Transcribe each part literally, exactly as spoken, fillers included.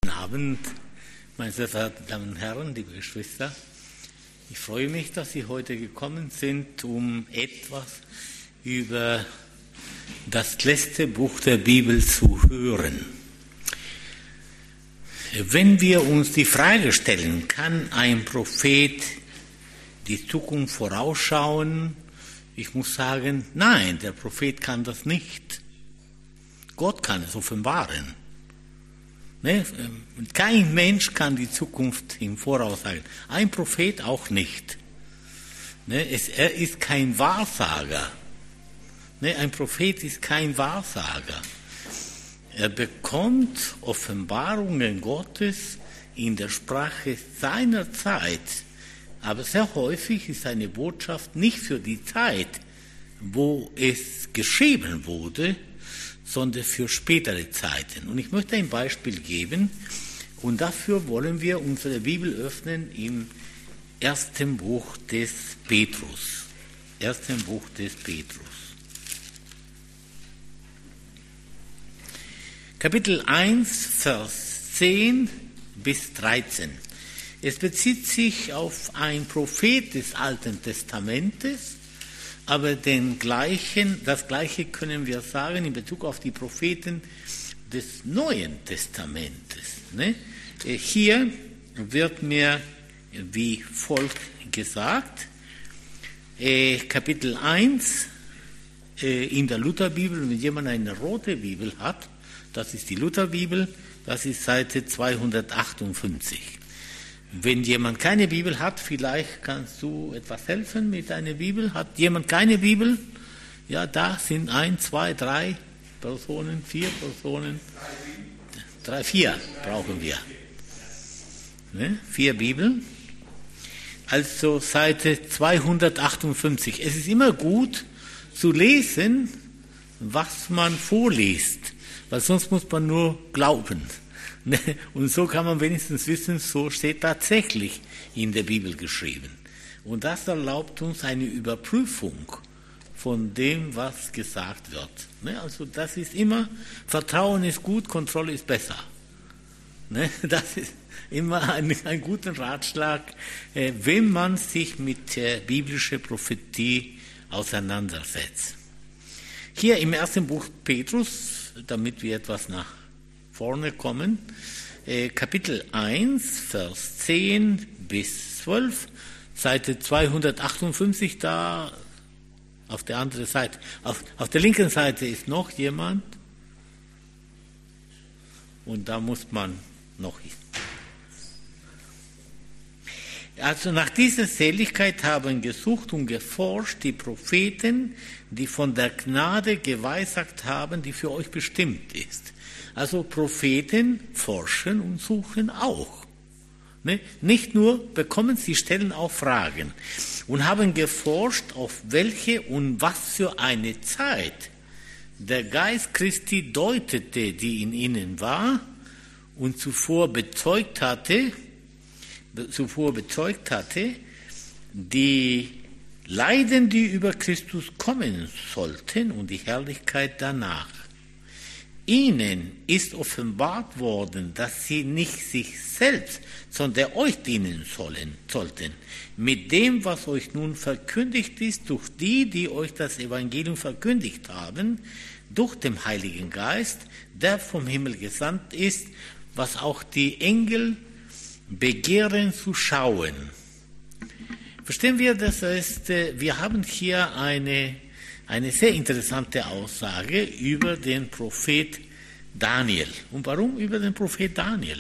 Guten Abend, meine sehr verehrten Damen und Herren, liebe Geschwister. Ich freue mich, dass Sie heute gekommen sind, um etwas über das letzte Buch der Bibel zu hören. Wenn wir uns die Frage stellen, kann ein Prophet die Zukunft vorausschauen? Ich muss sagen, nein, der Prophet kann das nicht. Gott kann es offenbaren. Ne? Kein Mensch kann die Zukunft im Voraus sagen. Ein Prophet auch nicht. Ne? Es, er ist kein Wahrsager. Ne? Ein Prophet ist kein Wahrsager. Er bekommt Offenbarungen Gottes in der Sprache seiner Zeit. Aber sehr häufig ist seine Botschaft nicht für die Zeit, wo es geschrieben wurde, sondern für spätere Zeiten. Und ich möchte ein Beispiel geben, und dafür wollen wir unsere Bibel öffnen im ersten Buch des Petrus. Ersten Buch des Petrus. Kapitel eins, Vers zehn bis dreizehn. Es bezieht sich auf einen Prophet des Alten Testamentes, aber den gleichen, das Gleiche können wir sagen in Bezug auf die Propheten des Neuen Testamentes. Ne? Hier wird mir wie folgt gesagt, äh, Kapitel eins äh, in der Lutherbibel, wenn jemand eine rote Bibel hat, das ist die Lutherbibel, das ist Seite zweihundertachtundfünfzig. Wenn jemand keine Bibel hat, vielleicht kannst du etwas helfen mit deiner Bibel. Hat jemand keine Bibel? Ja, da sind ein, zwei, drei Personen, vier Personen. Drei, vier brauchen wir. Ne? Vier Bibeln. Also Seite zweihundertachtundfünfzig. Es ist immer gut zu lesen, was man vorliest, weil sonst muss man nur glauben. Und so kann man wenigstens wissen, so steht tatsächlich in der Bibel geschrieben. Und das erlaubt uns eine Überprüfung von dem, was gesagt wird. Also das ist immer, Vertrauen ist gut, Kontrolle ist besser. Das ist immer ein, ein guter Ratschlag, wenn man sich mit der biblischen Prophetie auseinandersetzt. Hier im ersten Buch Petrus, damit wir etwas nach vorne kommen, äh, Kapitel eins, Vers zehn bis zwölf, Seite zweihundertachtundfünfzig, da auf der anderen Seite, auf, auf der linken Seite ist noch jemand und da muss man noch hin. Also nach dieser Seligkeit haben gesucht und geforscht die Propheten, die von der Gnade geweissagt haben, die für euch bestimmt ist. Also Propheten forschen und suchen auch. Ne? Nicht nur bekommen sie, stellen auch Fragen und haben geforscht, auf welche und was für eine Zeit der Geist Christi deutete, die in ihnen war und zuvor bezeugt hatte, zuvor bezeugt hatte, die Leiden, die über Christus kommen sollten und die Herrlichkeit danach. Ihnen ist offenbart worden, dass sie nicht sich selbst, sondern euch dienen sollen, sollten, mit dem, was euch nun verkündigt ist, durch die, die euch das Evangelium verkündigt haben, durch den Heiligen Geist, der vom Himmel gesandt ist, was auch die Engel begehren zu schauen. Verstehen wir, das heißt, wir haben hier eine Eine sehr interessante Aussage über den Prophet Daniel. Und warum über den Prophet Daniel?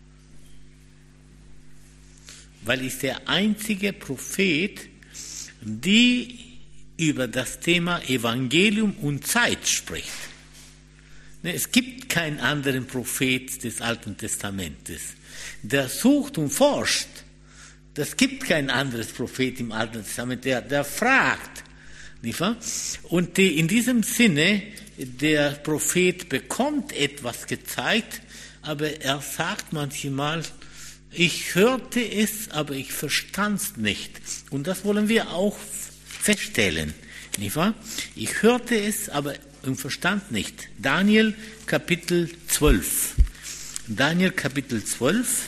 Weil er ist der einzige Prophet, der über das Thema Evangelium und Zeit spricht. Es gibt keinen anderen Prophet des Alten Testamentes, der sucht und forscht. Es gibt kein anderes Prophet im Alten Testament, der, der fragt. Und die, in diesem Sinne, der Prophet bekommt etwas gezeigt, aber er sagt manchmal, ich hörte es, aber ich verstand es nicht. Und das wollen wir auch feststellen. Nicht wahr? Ich hörte es, aber ich verstand nicht. Daniel Kapitel zwölf. Daniel Kapitel zwölf,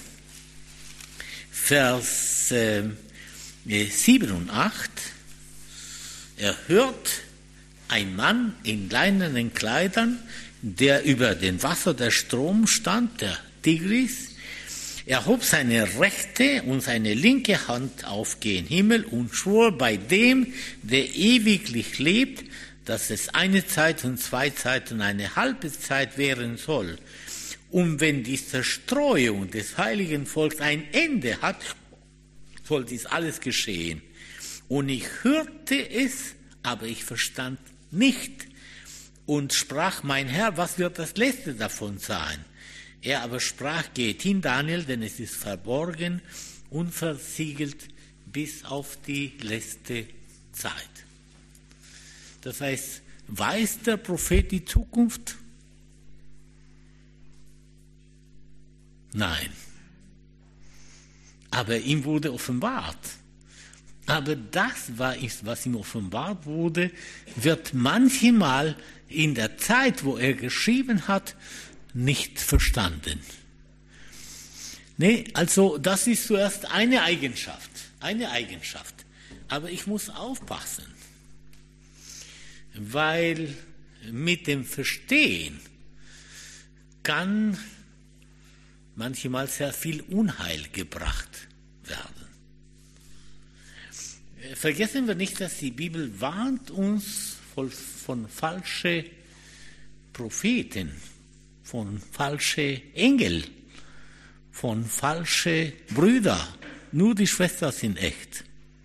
Vers äh, sieben und acht. Er hört ein Mann in leinenen Kleidern, der über den Wasser der Strom stand, der Tigris. Er hob seine rechte und seine linke Hand auf gen Himmel und schwor bei dem, der ewiglich lebt, dass es eine Zeit und zwei Zeiten und eine halbe Zeit währen soll. Und wenn die Zerstreuung des heiligen Volks ein Ende hat, soll dies alles geschehen. Und ich hörte es, aber ich verstand nicht und sprach, mein Herr, was wird das Letzte davon sein? Er aber sprach, geht hin, Daniel, denn es ist verborgen und versiegelt bis auf die letzte Zeit. Das heißt, weiß der Prophet die Zukunft? Nein. Aber ihm wurde offenbart. Aber das, was ihm offenbart wurde, wird manchmal in der Zeit, wo er geschrieben hat, nicht verstanden. Nee, also das ist zuerst eine Eigenschaft, eine Eigenschaft. Aber ich muss aufpassen, weil mit dem Verstehen kann manchmal sehr viel Unheil gebracht werden. Vergessen wir nicht, dass die Bibel warnt uns von, von falschen Propheten, von falschen Engeln, von falschen Brüdern. Nur die Schwestern sind echt.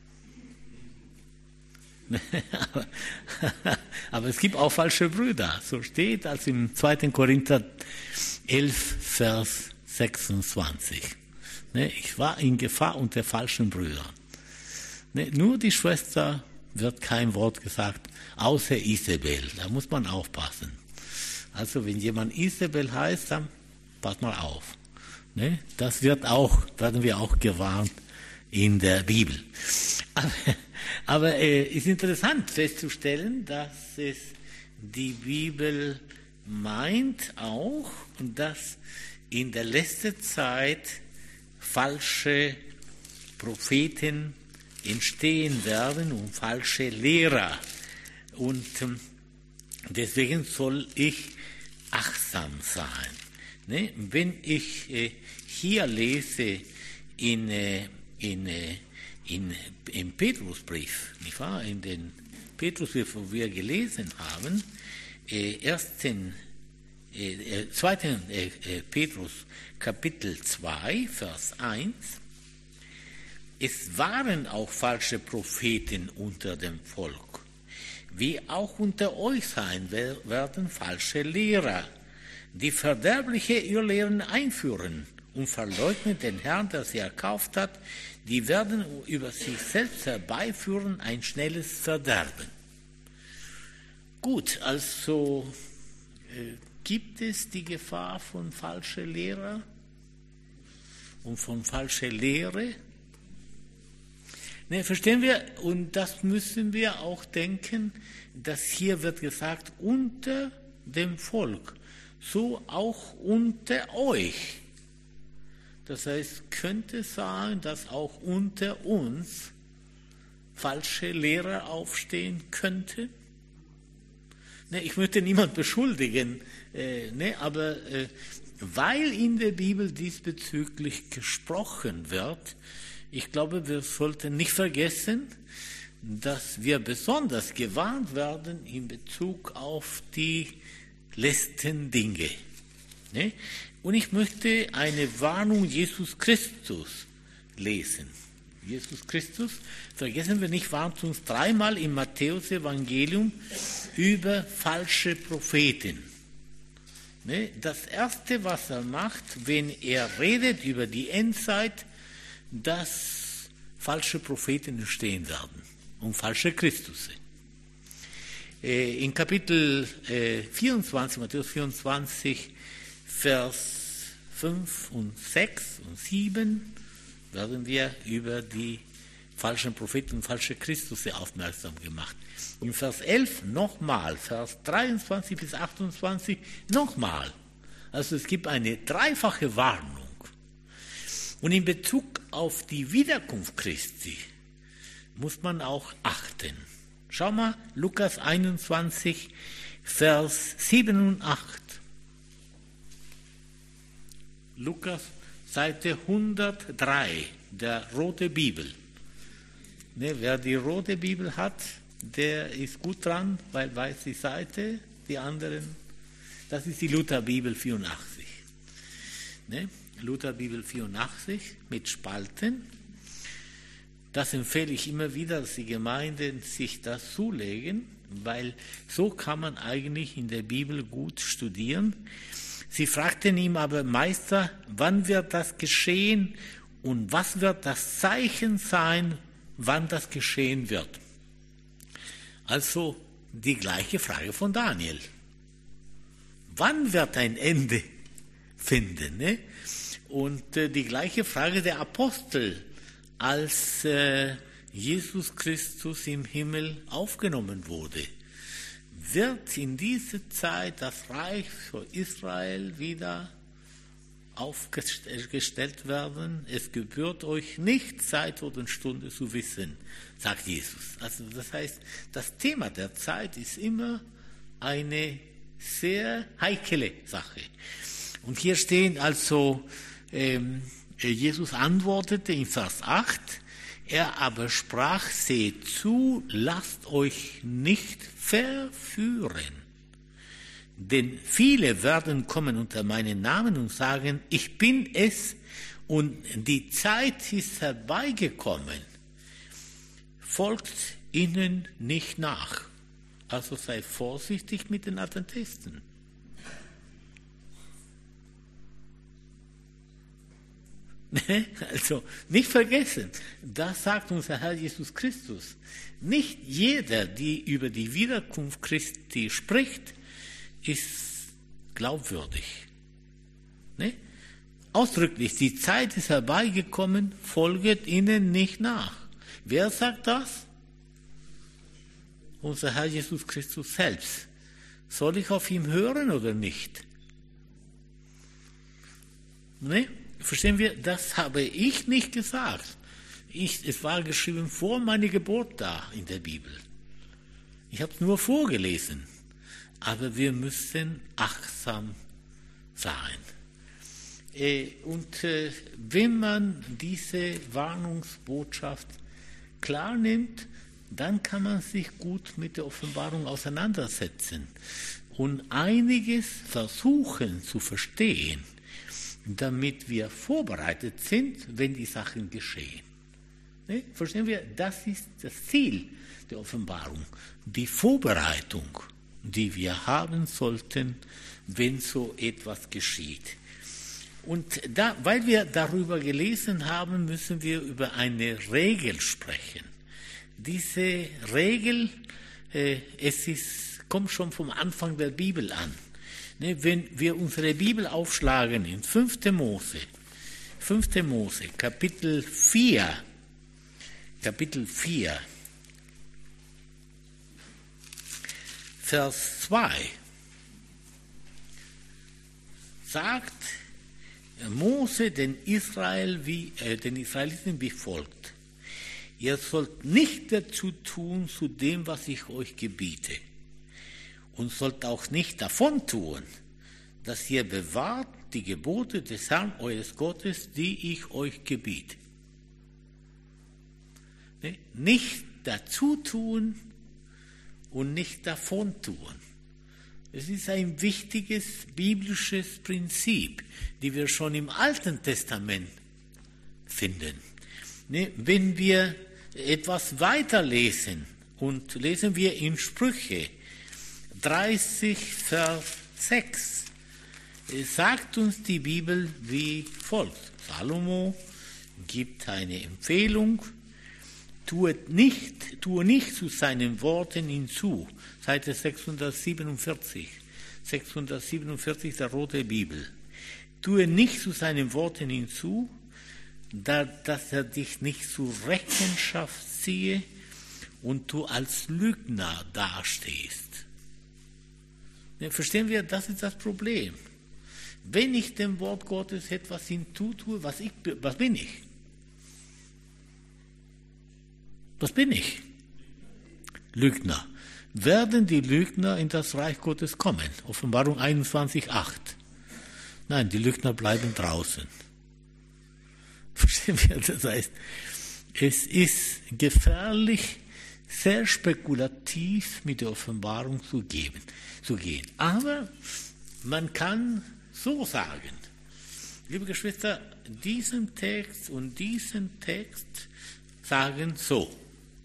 aber, aber es gibt auch falsche Brüder. So steht als im zweiten Korinther elf, Vers sechsundzwanzig. Ich war in Gefahr unter falschen Brüdern. Nur die Schwester wird kein Wort gesagt, außer Isabel. Da muss man aufpassen. Also wenn jemand Isabel heißt, dann pass mal auf. Das wird auch, werden wir auch gewarnt in der Bibel. Aber, aber es äh, ist interessant festzustellen, dass es die Bibel meint auch, dass in der letzten Zeit falsche Propheten entstehen werden und falsche Lehrer. Und ähm, deswegen soll ich achtsam sein. Ne? Wenn ich äh, hier lese in, äh, in, äh, in, im Petrusbrief, nicht wahr? In den Petrusbrief, wo wir gelesen haben, äh, ersten, äh, zweiten äh, äh, Petrus, Kapitel zwei, Vers eins, es waren auch falsche Propheten unter dem Volk, wie auch unter euch sein werden falsche Lehrer, die verderbliche Irrlehren einführen und verleugnen den Herrn, der sie erkauft hat, die werden über sich selbst herbeiführen ein schnelles Verderben. Gut, also äh, gibt es die Gefahr von falschen Lehrern und von falscher Lehre? Ne, verstehen wir? Und das müssen wir auch denken, dass hier wird gesagt, unter dem Volk, so auch unter euch. Das heißt, könnte sein, dass auch unter uns falsche Lehrer aufstehen könnten. Ne, ich möchte niemand beschuldigen, äh, ne, aber äh, weil in der Bibel diesbezüglich gesprochen wird, ich glaube, wir sollten nicht vergessen, dass wir besonders gewarnt werden in Bezug auf die letzten Dinge. Ne? Und ich möchte eine Warnung Jesus Christus lesen. Jesus Christus, vergessen wir nicht, warnt uns dreimal im Matthäus-Evangelium über falsche Propheten. Ne? Das Erste, was er macht, wenn er redet über die Endzeit, dass falsche Propheten entstehen werden und falsche Christusse. In Kapitel vierundzwanzig, Matthäus vierundzwanzig, Vers fünf und sechs und sieben werden wir über die falschen Propheten und falsche Christusse aufmerksam gemacht. In Vers elf nochmal, Vers dreiundzwanzig bis achtundzwanzig nochmal. Also es gibt eine dreifache Warnung. Und in Bezug auf die Wiederkunft Christi muss man auch achten. Schau mal, Lukas einundzwanzig, Vers sieben und acht. Lukas, Seite hundertdrei, der rote Bibel. Ne, wer die rote Bibel hat, der ist gut dran, weil weiß die Seite, die anderen, das ist die Lutherbibel vierundachtzig. Ne? Lutherbibel vierundachtzig mit Spalten. Das empfehle ich immer wieder, dass die Gemeinden sich das zulegen, weil so kann man eigentlich in der Bibel gut studieren. Sie fragten ihm aber, Meister, wann wird das geschehen und was wird das Zeichen sein, wann das geschehen wird? Also die gleiche Frage von Daniel. Wann wird ein Ende finden? Ne? Und äh, die gleiche Frage der Apostel, als äh, Jesus Christus im Himmel aufgenommen wurde. Wird in dieser Zeit das Reich für Israel wieder aufgestellt werden? Es gebührt euch nicht, Zeit oder Stunde zu wissen, sagt Jesus. Also das heißt, das Thema der Zeit ist immer eine sehr heikle Sache. Und hier stehen also, ähm, Jesus antwortete in Vers acht, er aber sprach, seht zu, lasst euch nicht verführen. Denn viele werden kommen unter meinen Namen und sagen, ich bin es und die Zeit ist herbeigekommen. Folgt ihnen nicht nach. Also sei vorsichtig mit den Adventisten. Also nicht vergessen, das sagt unser Herr Jesus Christus. Nicht jeder, der über die Wiederkunft Christi spricht, ist glaubwürdig. Ne? Ausdrücklich, die Zeit ist herbeigekommen, folget ihnen nicht nach. Wer sagt das? Unser Herr Jesus Christus selbst. Soll ich auf ihn hören oder nicht? Ne? Verstehen wir, das habe ich nicht gesagt. Ich, es war geschrieben vor meiner Geburt da in der Bibel. Ich habe es nur vorgelesen. Aber wir müssen achtsam sein. Äh, und äh, wenn man diese Warnungsbotschaft klar nimmt, dann kann man sich gut mit der Offenbarung auseinandersetzen und einiges versuchen zu verstehen, damit wir vorbereitet sind, wenn die Sachen geschehen. Ne? Verstehen wir? Das ist das Ziel der Offenbarung, die Vorbereitung, die wir haben sollten, wenn so etwas geschieht. Und da, weil wir darüber gelesen haben, müssen wir über eine Regel sprechen. Diese Regel, äh, es ist, kommt schon vom Anfang der Bibel an. Ne, wenn wir unsere Bibel aufschlagen in fünfte Mose, fünfte Mose, Kapitel vier, Kapitel vier, Vers zwei, sagt Mose den, Israel wie, äh, den Israeliten wie folgt. Ihr sollt nicht dazu tun zu dem, was ich euch gebiete, und sollt auch nicht davon tun, dass ihr bewahrt die Gebote des Herrn eures Gottes, die ich euch gebiete. Ne? Nicht dazu tun und nicht davon tun. Es ist ein wichtiges biblisches Prinzip, das wir schon im Alten Testament finden. Ne? Wenn wir etwas weiterlesen und lesen wir in Sprüche dreißig, Vers sechs, sagt uns die Bibel wie folgt. Salomo gibt eine Empfehlung, tue nicht, tue nicht zu seinen Worten hinzu. Seite sechshundertsiebenundvierzig, sechshundertsiebenundvierzig der Rote Bibel. Tue nicht zu seinen Worten hinzu, da, dass er dich nicht zur Rechenschaft ziehe und du als Lügner dastehst. Verstehen wir, das ist das Problem. Wenn ich dem Wort Gottes etwas hinzutue, was, ich, was bin ich? Was bin ich? Lügner. Werden die Lügner in das Reich Gottes kommen? Offenbarung einundzwanzig, acht. Nein, die Lügner bleiben draußen. Verstehen wir? Das heißt, es ist gefährlich, sehr spekulativ mit der Offenbarung zu, geben, zu gehen. Aber man kann so sagen, liebe Geschwister, diesen Text und diesen Text sagen so: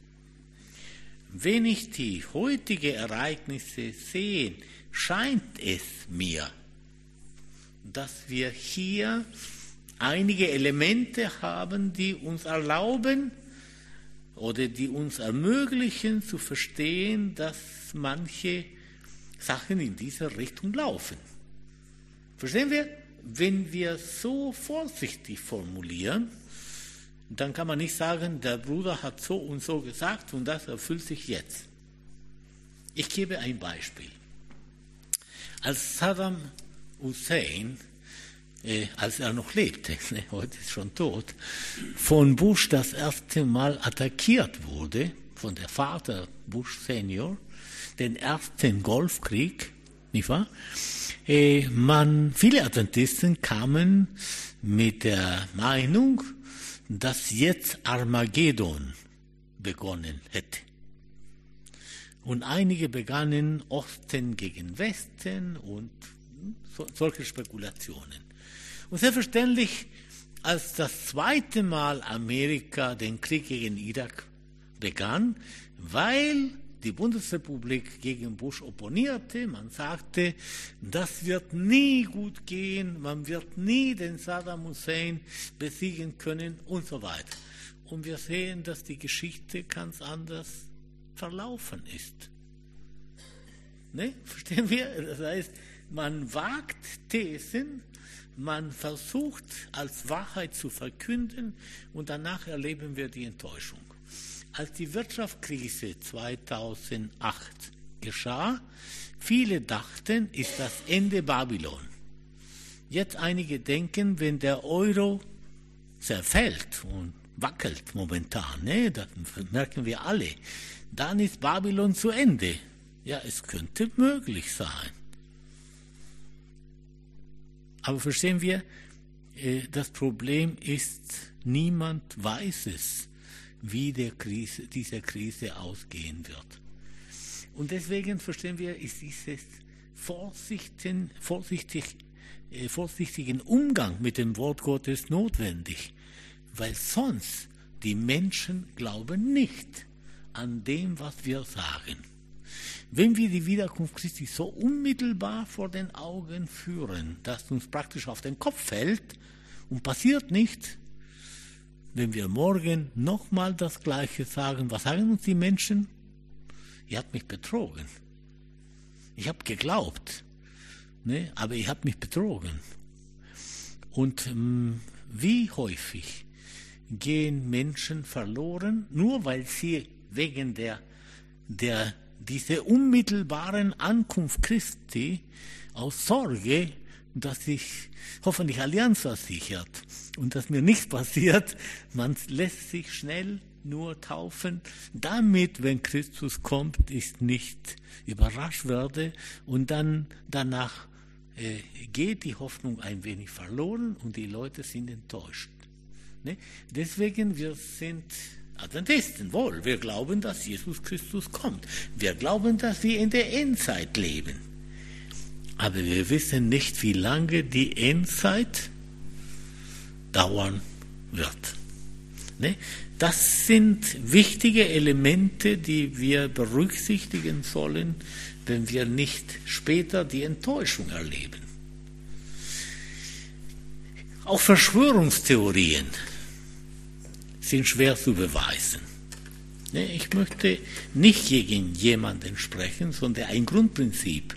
Wenn ich die heutigen Ereignisse sehe, scheint es mir, dass wir hier einige Elemente haben, die uns erlauben oder die uns ermöglichen zu verstehen, dass manche Sachen in diese Richtung laufen. Verstehen wir? Wenn wir so vorsichtig formulieren, dann kann man nicht sagen, der Bruder hat so und so gesagt und das erfüllt sich jetzt. Ich gebe ein Beispiel. Als Saddam Hussein, äh, als er noch lebte, ne, heute ist schon tot, von Bush das erste Mal attackiert wurde, von der Vater Bush Senior, den ersten Golfkrieg, nicht wahr? Äh, man, viele Adventisten kamen mit der Meinung, dass jetzt Armageddon begonnen hätte. Und einige begannen Osten gegen Westen und so, solche Spekulationen. Und selbstverständlich, als das zweite Mal Amerika den Krieg gegen Irak begann, weil die Bundesrepublik gegen Bush opponierte, man sagte, das wird nie gut gehen, man wird nie den Saddam Hussein besiegen können und so weiter. Und wir sehen, dass die Geschichte ganz anders verlaufen ist. Ne? Verstehen wir? Das heißt, man wagt Thesen, man versucht als Wahrheit zu verkünden und danach erleben wir die Enttäuschung. Als die Wirtschaftskrise zweitausendacht geschah, viele dachten, ist das Ende Babylon. Jetzt einige denken, wenn der Euro zerfällt und wackelt momentan, ne, das merken wir alle, dann ist Babylon zu Ende. Ja, es könnte möglich sein. Aber verstehen wir, das Problem ist, niemand weiß es, wie der Krise, diese Krise ausgehen wird. Und deswegen verstehen wir, ist dieses Vorsichten, vorsichtig, äh, vorsichtigen Umgang mit dem Wort Gottes notwendig, weil sonst die Menschen glauben nicht an dem, was wir sagen. Wenn wir die Wiederkunft Christi so unmittelbar vor den Augen führen, dass uns praktisch auf den Kopf fällt und passiert nichts, wenn wir morgen nochmal das Gleiche sagen, was sagen uns die Menschen? Ihr habt mich betrogen. Ich habe geglaubt, ne? Aber ihr habt mich betrogen. Und ähm, wie häufig gehen Menschen verloren, nur weil sie wegen der, der dieser unmittelbaren Ankunft Christi aus Sorge, dass sich hoffentlich Allianz versichert und dass mir nichts passiert, man lässt sich schnell nur taufen, damit, wenn Christus kommt, ich nicht überrascht werde und dann danach äh, geht die Hoffnung ein wenig verloren und die Leute sind enttäuscht. Ne? Deswegen, wir sind Adventisten, wohl, wir glauben, dass Jesus Christus kommt. Wir glauben, dass wir in der Endzeit leben. Aber wir wissen nicht, wie lange die Endzeit dauern wird. Ne? Das sind wichtige Elemente, die wir berücksichtigen sollen, wenn wir nicht später die Enttäuschung erleben. Auch Verschwörungstheorien sind schwer zu beweisen. Ne? Ich möchte nicht gegen jemanden sprechen, sondern ein Grundprinzip.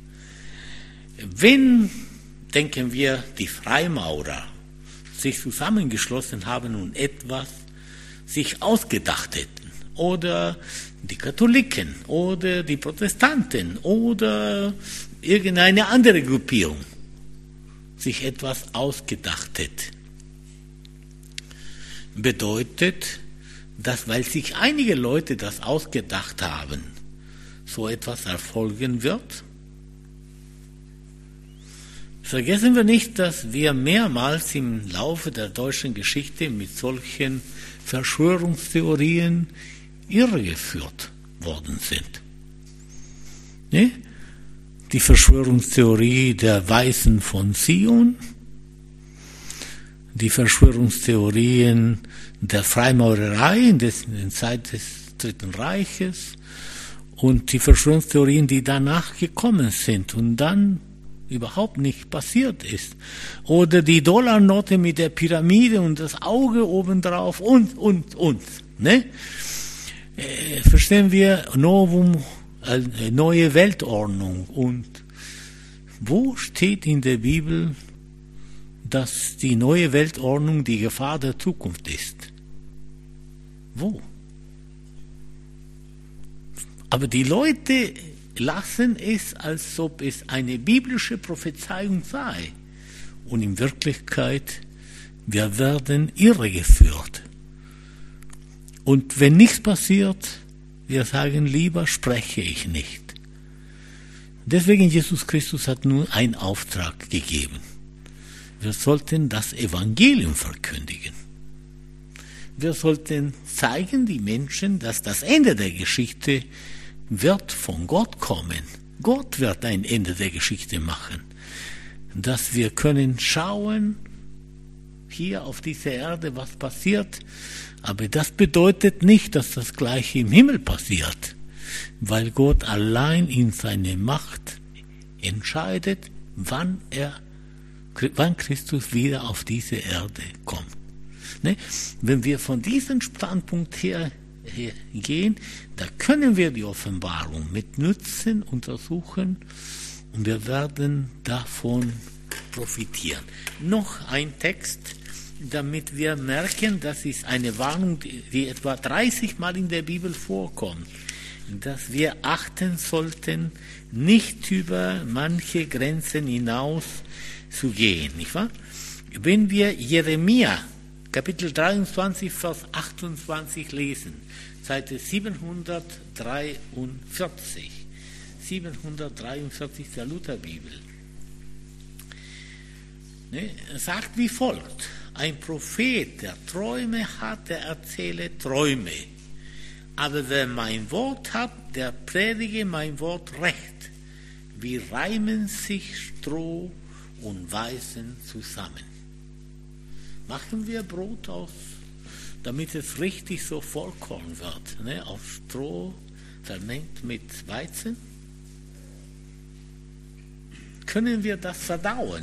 Wenn, denken wir, die Freimaurer sich zusammengeschlossen haben und etwas sich ausgedacht hätten, oder die Katholiken, oder die Protestanten, oder irgendeine andere Gruppierung, sich etwas ausgedacht hat. Bedeutet, dass, weil sich einige Leute das ausgedacht haben, so etwas erfolgen wird? Vergessen wir nicht, dass wir mehrmals im Laufe der deutschen Geschichte mit solchen Verschwörungstheorien irregeführt worden sind. Ne? Die Verschwörungstheorie der Weisen von Zion, die Verschwörungstheorien der Freimaurerei in der Zeit des Dritten Reiches und die Verschwörungstheorien, die danach gekommen sind und dann überhaupt nicht passiert ist. Oder die Dollarnote mit der Pyramide und das Auge obendrauf und, und, und. Ne? Äh, verstehen wir Novum, äh, neue Weltordnung. Und wo steht in der Bibel, dass die neue Weltordnung die Gefahr der Zukunft ist? Wo? Aber die Leute lassen es, als ob es eine biblische Prophezeiung sei. Und in Wirklichkeit, wir werden irregeführt. Und wenn nichts passiert, wir sagen, lieber spreche ich nicht. Deswegen Jesus Christus hat nur einen Auftrag gegeben. Wir sollten das Evangelium verkündigen. Wir sollten zeigen die Menschen, dass das Ende der Geschichte wird von Gott kommen. Gott wird ein Ende der Geschichte machen. Dass wir können schauen, hier auf dieser Erde, was passiert. Aber das bedeutet nicht, dass das Gleiche im Himmel passiert. Weil Gott allein in seine Macht entscheidet, wann er, wann Christus wieder auf diese Erde kommt. Ne? Wenn wir von diesem Standpunkt her gehen, da können wir die Offenbarung mit Nutzen untersuchen und wir werden davon profitieren. Noch ein Text, damit wir merken, das ist eine Warnung, die etwa dreißig Mal in der Bibel vorkommt, dass wir achten sollten, nicht über manche Grenzen hinaus zu gehen, nicht wahr? Wenn wir Jeremia Kapitel dreiundzwanzig, Vers achtundzwanzig lesen, Seite siebenhundertdreiundvierzig, siebenhundertdreiundvierzig der Lutherbibel, ne, sagt wie folgt: Ein Prophet, der Träume hat, der erzähle Träume. Aber wer mein Wort hat, der predige mein Wort recht. Wie reimen sich Stroh und Weizen zusammen. Machen wir Brot aus, damit es richtig so Vollkorn wird, ne? Aus Stroh vermengt mit Weizen? Können wir das verdauen?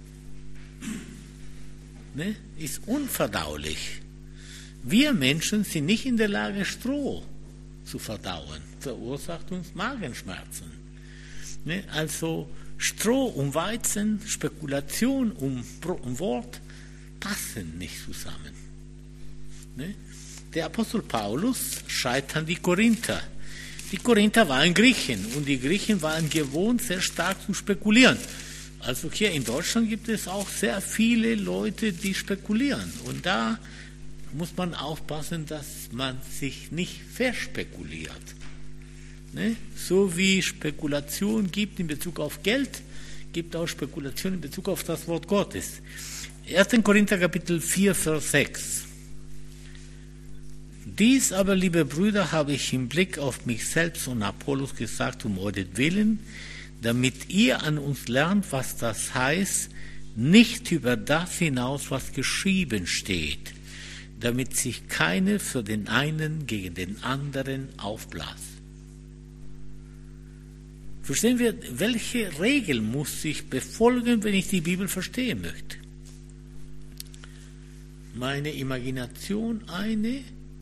Ne? Ist unverdaulich. Wir Menschen sind nicht in der Lage, Stroh zu verdauen. Verursacht uns Magenschmerzen. Ne? Also Stroh und Weizen, Spekulation um, um Wort, passen nicht zusammen. Ne? Der Apostel Paulus schreibt an die Korinther. Die Korinther waren Griechen und die Griechen waren gewohnt, sehr stark zu spekulieren. Also hier in Deutschland gibt es auch sehr viele Leute, die spekulieren. Und da muss man aufpassen, dass man sich nicht verspekuliert. Ne? So wie Spekulation gibt in Bezug auf Geld, gibt auch Spekulation in Bezug auf das Wort Gottes. erster Korinther Kapitel vier, Vers sechs. Dies aber, liebe Brüder, habe ich im Blick auf mich selbst und Apollos gesagt, um euretwillen, damit ihr an uns lernt, was das heißt, nicht über das hinaus, was geschrieben steht, damit sich keiner für den einen gegen den anderen aufblasst. Verstehen wir, welche Regel muss ich befolgen, wenn ich die Bibel verstehen möchte? Meine Imagination eine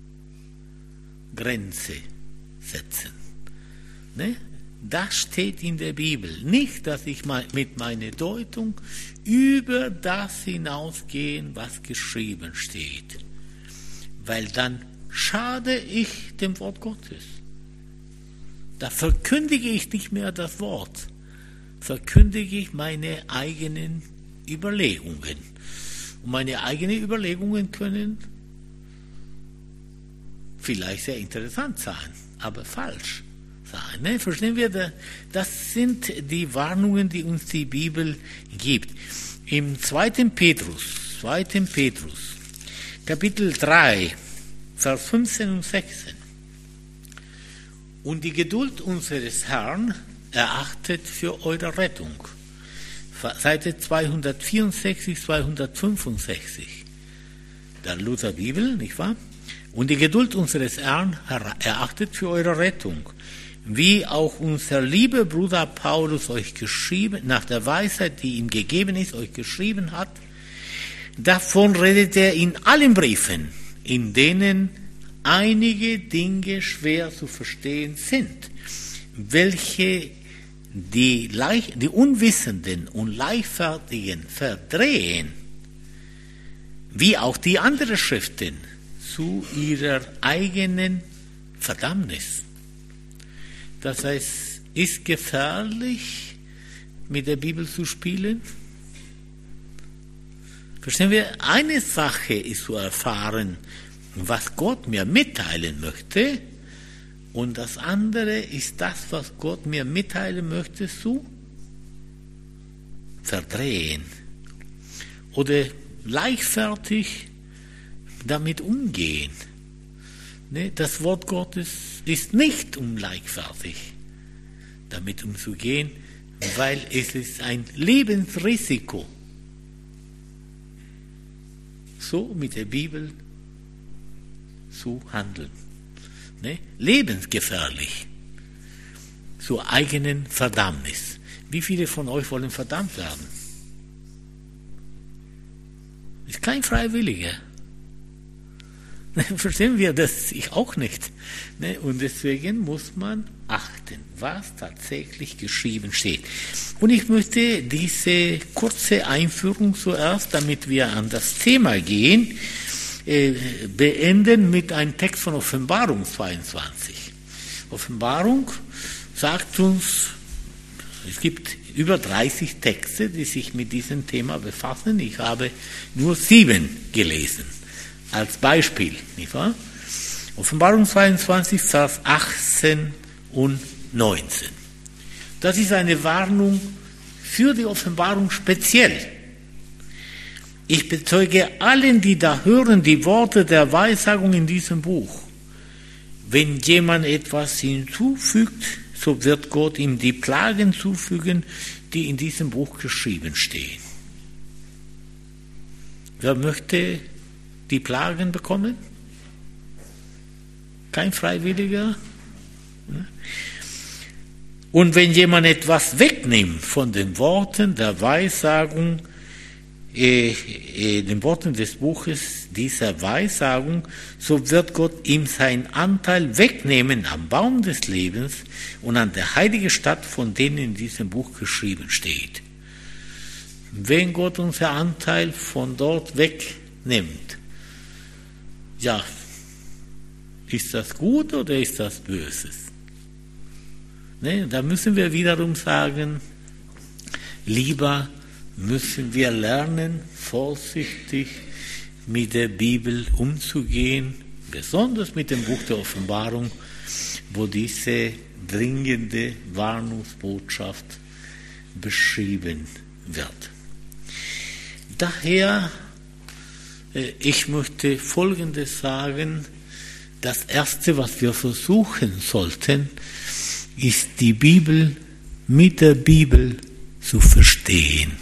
Grenze setzen. Ne? Das steht in der Bibel. Nicht, dass ich mit meiner Deutung über das hinausgehe, was geschrieben steht. Weil dann schade ich dem Wort Gottes. Da verkündige ich nicht mehr das Wort. Verkündige ich meine eigenen Überlegungen. Und meine eigenen Überlegungen können vielleicht sehr interessant sein, aber falsch sein. Ne? Verstehen wir? Das sind die Warnungen, die uns die Bibel gibt. Im zweiten Petrus, zweiten Petrus, Kapitel drei, Vers fünfzehn und sechzehn. Und die Geduld unseres Herrn erachtet für eure Rettung. Seite zweihundertvierundsechzig, zweihundertfünfundsechzig. Der Luther Bibel, nicht wahr? Und die Geduld unseres Herrn erachtet für eure Rettung. Wie auch unser lieber Bruder Paulus euch geschrieben, nach der Weisheit, die ihm gegeben ist, euch geschrieben hat. Davon redet er in allen Briefen, in denen einige Dinge schwer zu verstehen sind, welche die, Leicht, die Unwissenden und Leichtfertigen verdrehen, wie auch die anderen Schriften, zu ihrer eigenen Verdammnis. Das heißt, ist gefährlich, mit der Bibel zu spielen? Verstehen wir? Eine Sache ist zu erfahren, was Gott mir mitteilen möchte, und das andere ist das, was Gott mir mitteilen möchte, zu verdrehen oder leichtfertig damit umgehen. Ne? Das Wort Gottes ist nicht um leichtfertig damit umzugehen, weil es ist ein Lebensrisiko, so mit der Bibel zu handeln. Ne? Lebensgefährlich, zur eigenen Verdammnis. Wie viele von euch wollen verdammt werden? Ist kein Freiwilliger. Verstehen wir das? Ich auch nicht. Und deswegen muss man achten, was tatsächlich geschrieben steht. Und ich möchte diese kurze Einführung zuerst, damit wir an das Thema gehen, beenden mit einem Text von Offenbarung zweiundzwanzig. Offenbarung sagt uns, es gibt über dreißig Texte, die sich mit diesem Thema befassen. Ich habe nur sieben gelesen. Als Beispiel, nicht wahr? Offenbarung zweiundzwanzig, Vers achtzehn und neunzehn. Das ist eine Warnung für die Offenbarung speziell. Ich bezeuge allen, die da hören, die Worte der Weissagung in diesem Buch. Wenn jemand etwas hinzufügt, so wird Gott ihm die Plagen zufügen, die in diesem Buch geschrieben stehen. Wer möchte die Plagen bekommen? Kein Freiwilliger? Und wenn jemand etwas wegnimmt von den Worten der Weissagung, äh, äh, den Worten des Buches dieser Weissagung, so wird Gott ihm seinen Anteil wegnehmen am Baum des Lebens und an der heiligen Stadt, von denen in diesem Buch geschrieben steht. Wenn Gott unseren Anteil von dort wegnimmt, ja, ist das gut oder ist das Böses? Ne, da müssen wir wiederum sagen, lieber müssen wir lernen, vorsichtig mit der Bibel umzugehen, besonders mit dem Buch der Offenbarung, wo diese dringende Warnungsbotschaft beschrieben wird. Daher, ich möchte Folgendes sagen: Das Erste, was wir versuchen sollten, ist die Bibel mit der Bibel zu verstehen.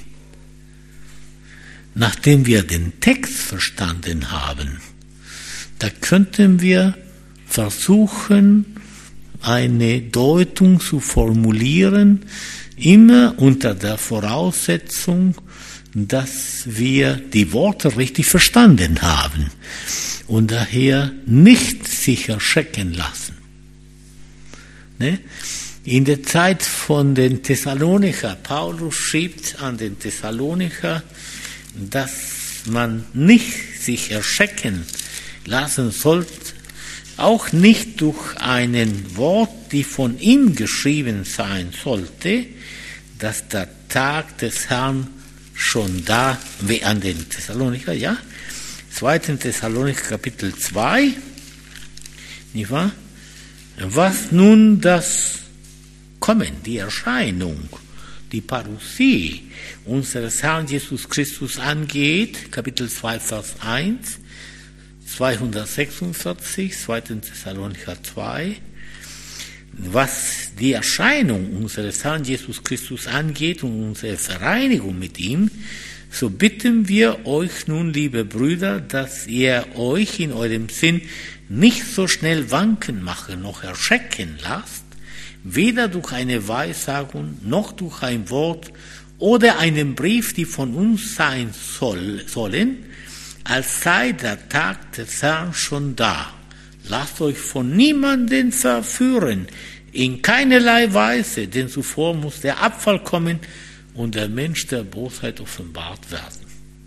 Nachdem wir den Text verstanden haben, da könnten wir versuchen, eine Deutung zu formulieren, immer unter der Voraussetzung, dass wir die Worte richtig verstanden haben und daher nicht sich erschrecken lassen. Ne? In der Zeit von den Thessalonicher, Paulus schrieb an den Thessalonicher, dass man nicht sich erschrecken lassen sollte, auch nicht durch ein Wort, die von ihm geschrieben sein sollte, dass der Tag des Herrn schon da, wie an den Thessalonicher, ja? zweiten Thessalonicher Kapitel zwei, nicht wahr? Was nun das Kommen, die Erscheinung, die Parousie unseres Herrn Jesus Christus angeht, Kapitel zwei, Vers eins, zweihundertsechsundvierzig, zweiten Thessalonicher zwei, was die Erscheinung unseres Herrn Jesus Christus angeht und unsere Vereinigung mit ihm, so bitten wir euch nun, liebe Brüder, dass ihr euch in eurem Sinn nicht so schnell wanken machen noch erschrecken lasst, weder durch eine Weissagung noch durch ein Wort oder einen Brief, die von uns sein soll, sollen, als sei der Tag des Herrn schon da. Lasst euch von niemandem verführen, in keinerlei Weise, denn zuvor muss der Abfall kommen und der Mensch der Bosheit offenbart werden.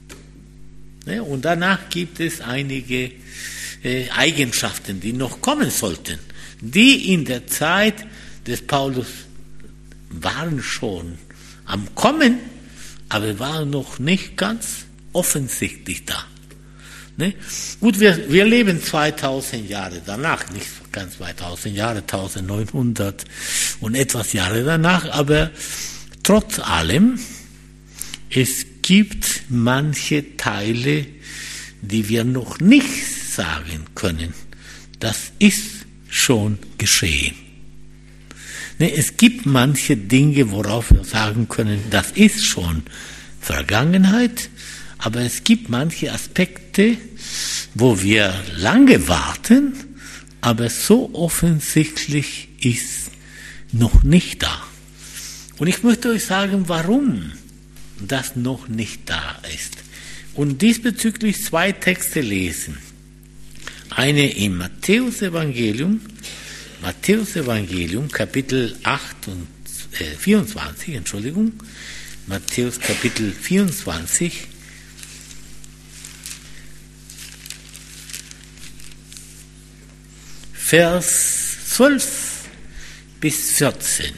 Ne? Und danach gibt es einige äh, Eigenschaften, die noch kommen sollten, die in der Zeit des Paulus waren schon am Kommen, aber waren noch nicht ganz offensichtlich da. Ne? Gut, wir, wir leben zweitausend Jahre danach, nicht ganz zweitausend Jahre, eintausendneunhundert und etwas Jahre danach, aber trotz allem, es gibt manche Teile, die wir noch nicht sagen können. Das ist schon geschehen. Ne, es gibt manche Dinge, worauf wir sagen können, das ist schon Vergangenheit, aber es gibt manche Aspekte, wo wir lange warten, aber so offensichtlich ist noch nicht da. Und ich möchte euch sagen, warum das noch nicht da ist. Und diesbezüglich zwei Texte lesen. Eine im Matthäus-Evangelium, Matthäus-Evangelium, Kapitel acht und, äh, vierundzwanzig, Entschuldigung, Matthäus Kapitel vierundzwanzig, Vers zwölf bis vierzehn.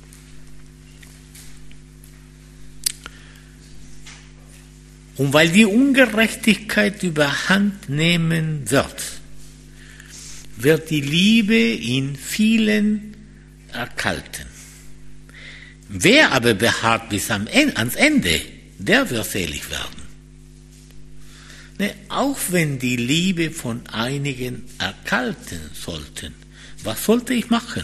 Und weil die Ungerechtigkeit überhand nehmen wird, wird die Liebe in vielen erkalten. Wer aber beharrt bis am Ende, ans Ende, der wird selig werden. Ne, auch wenn die Liebe von einigen erkalten sollten, was sollte ich machen?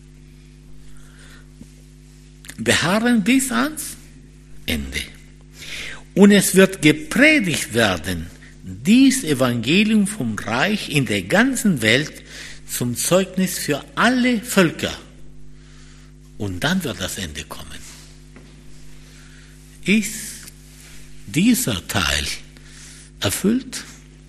Beharren bis ans Ende. Und es wird gepredigt werden, dies Evangelium vom Reich in der ganzen Welt zum Zeugnis für alle Völker. Und dann wird das Ende kommen. Ist dieser Teil erfüllt?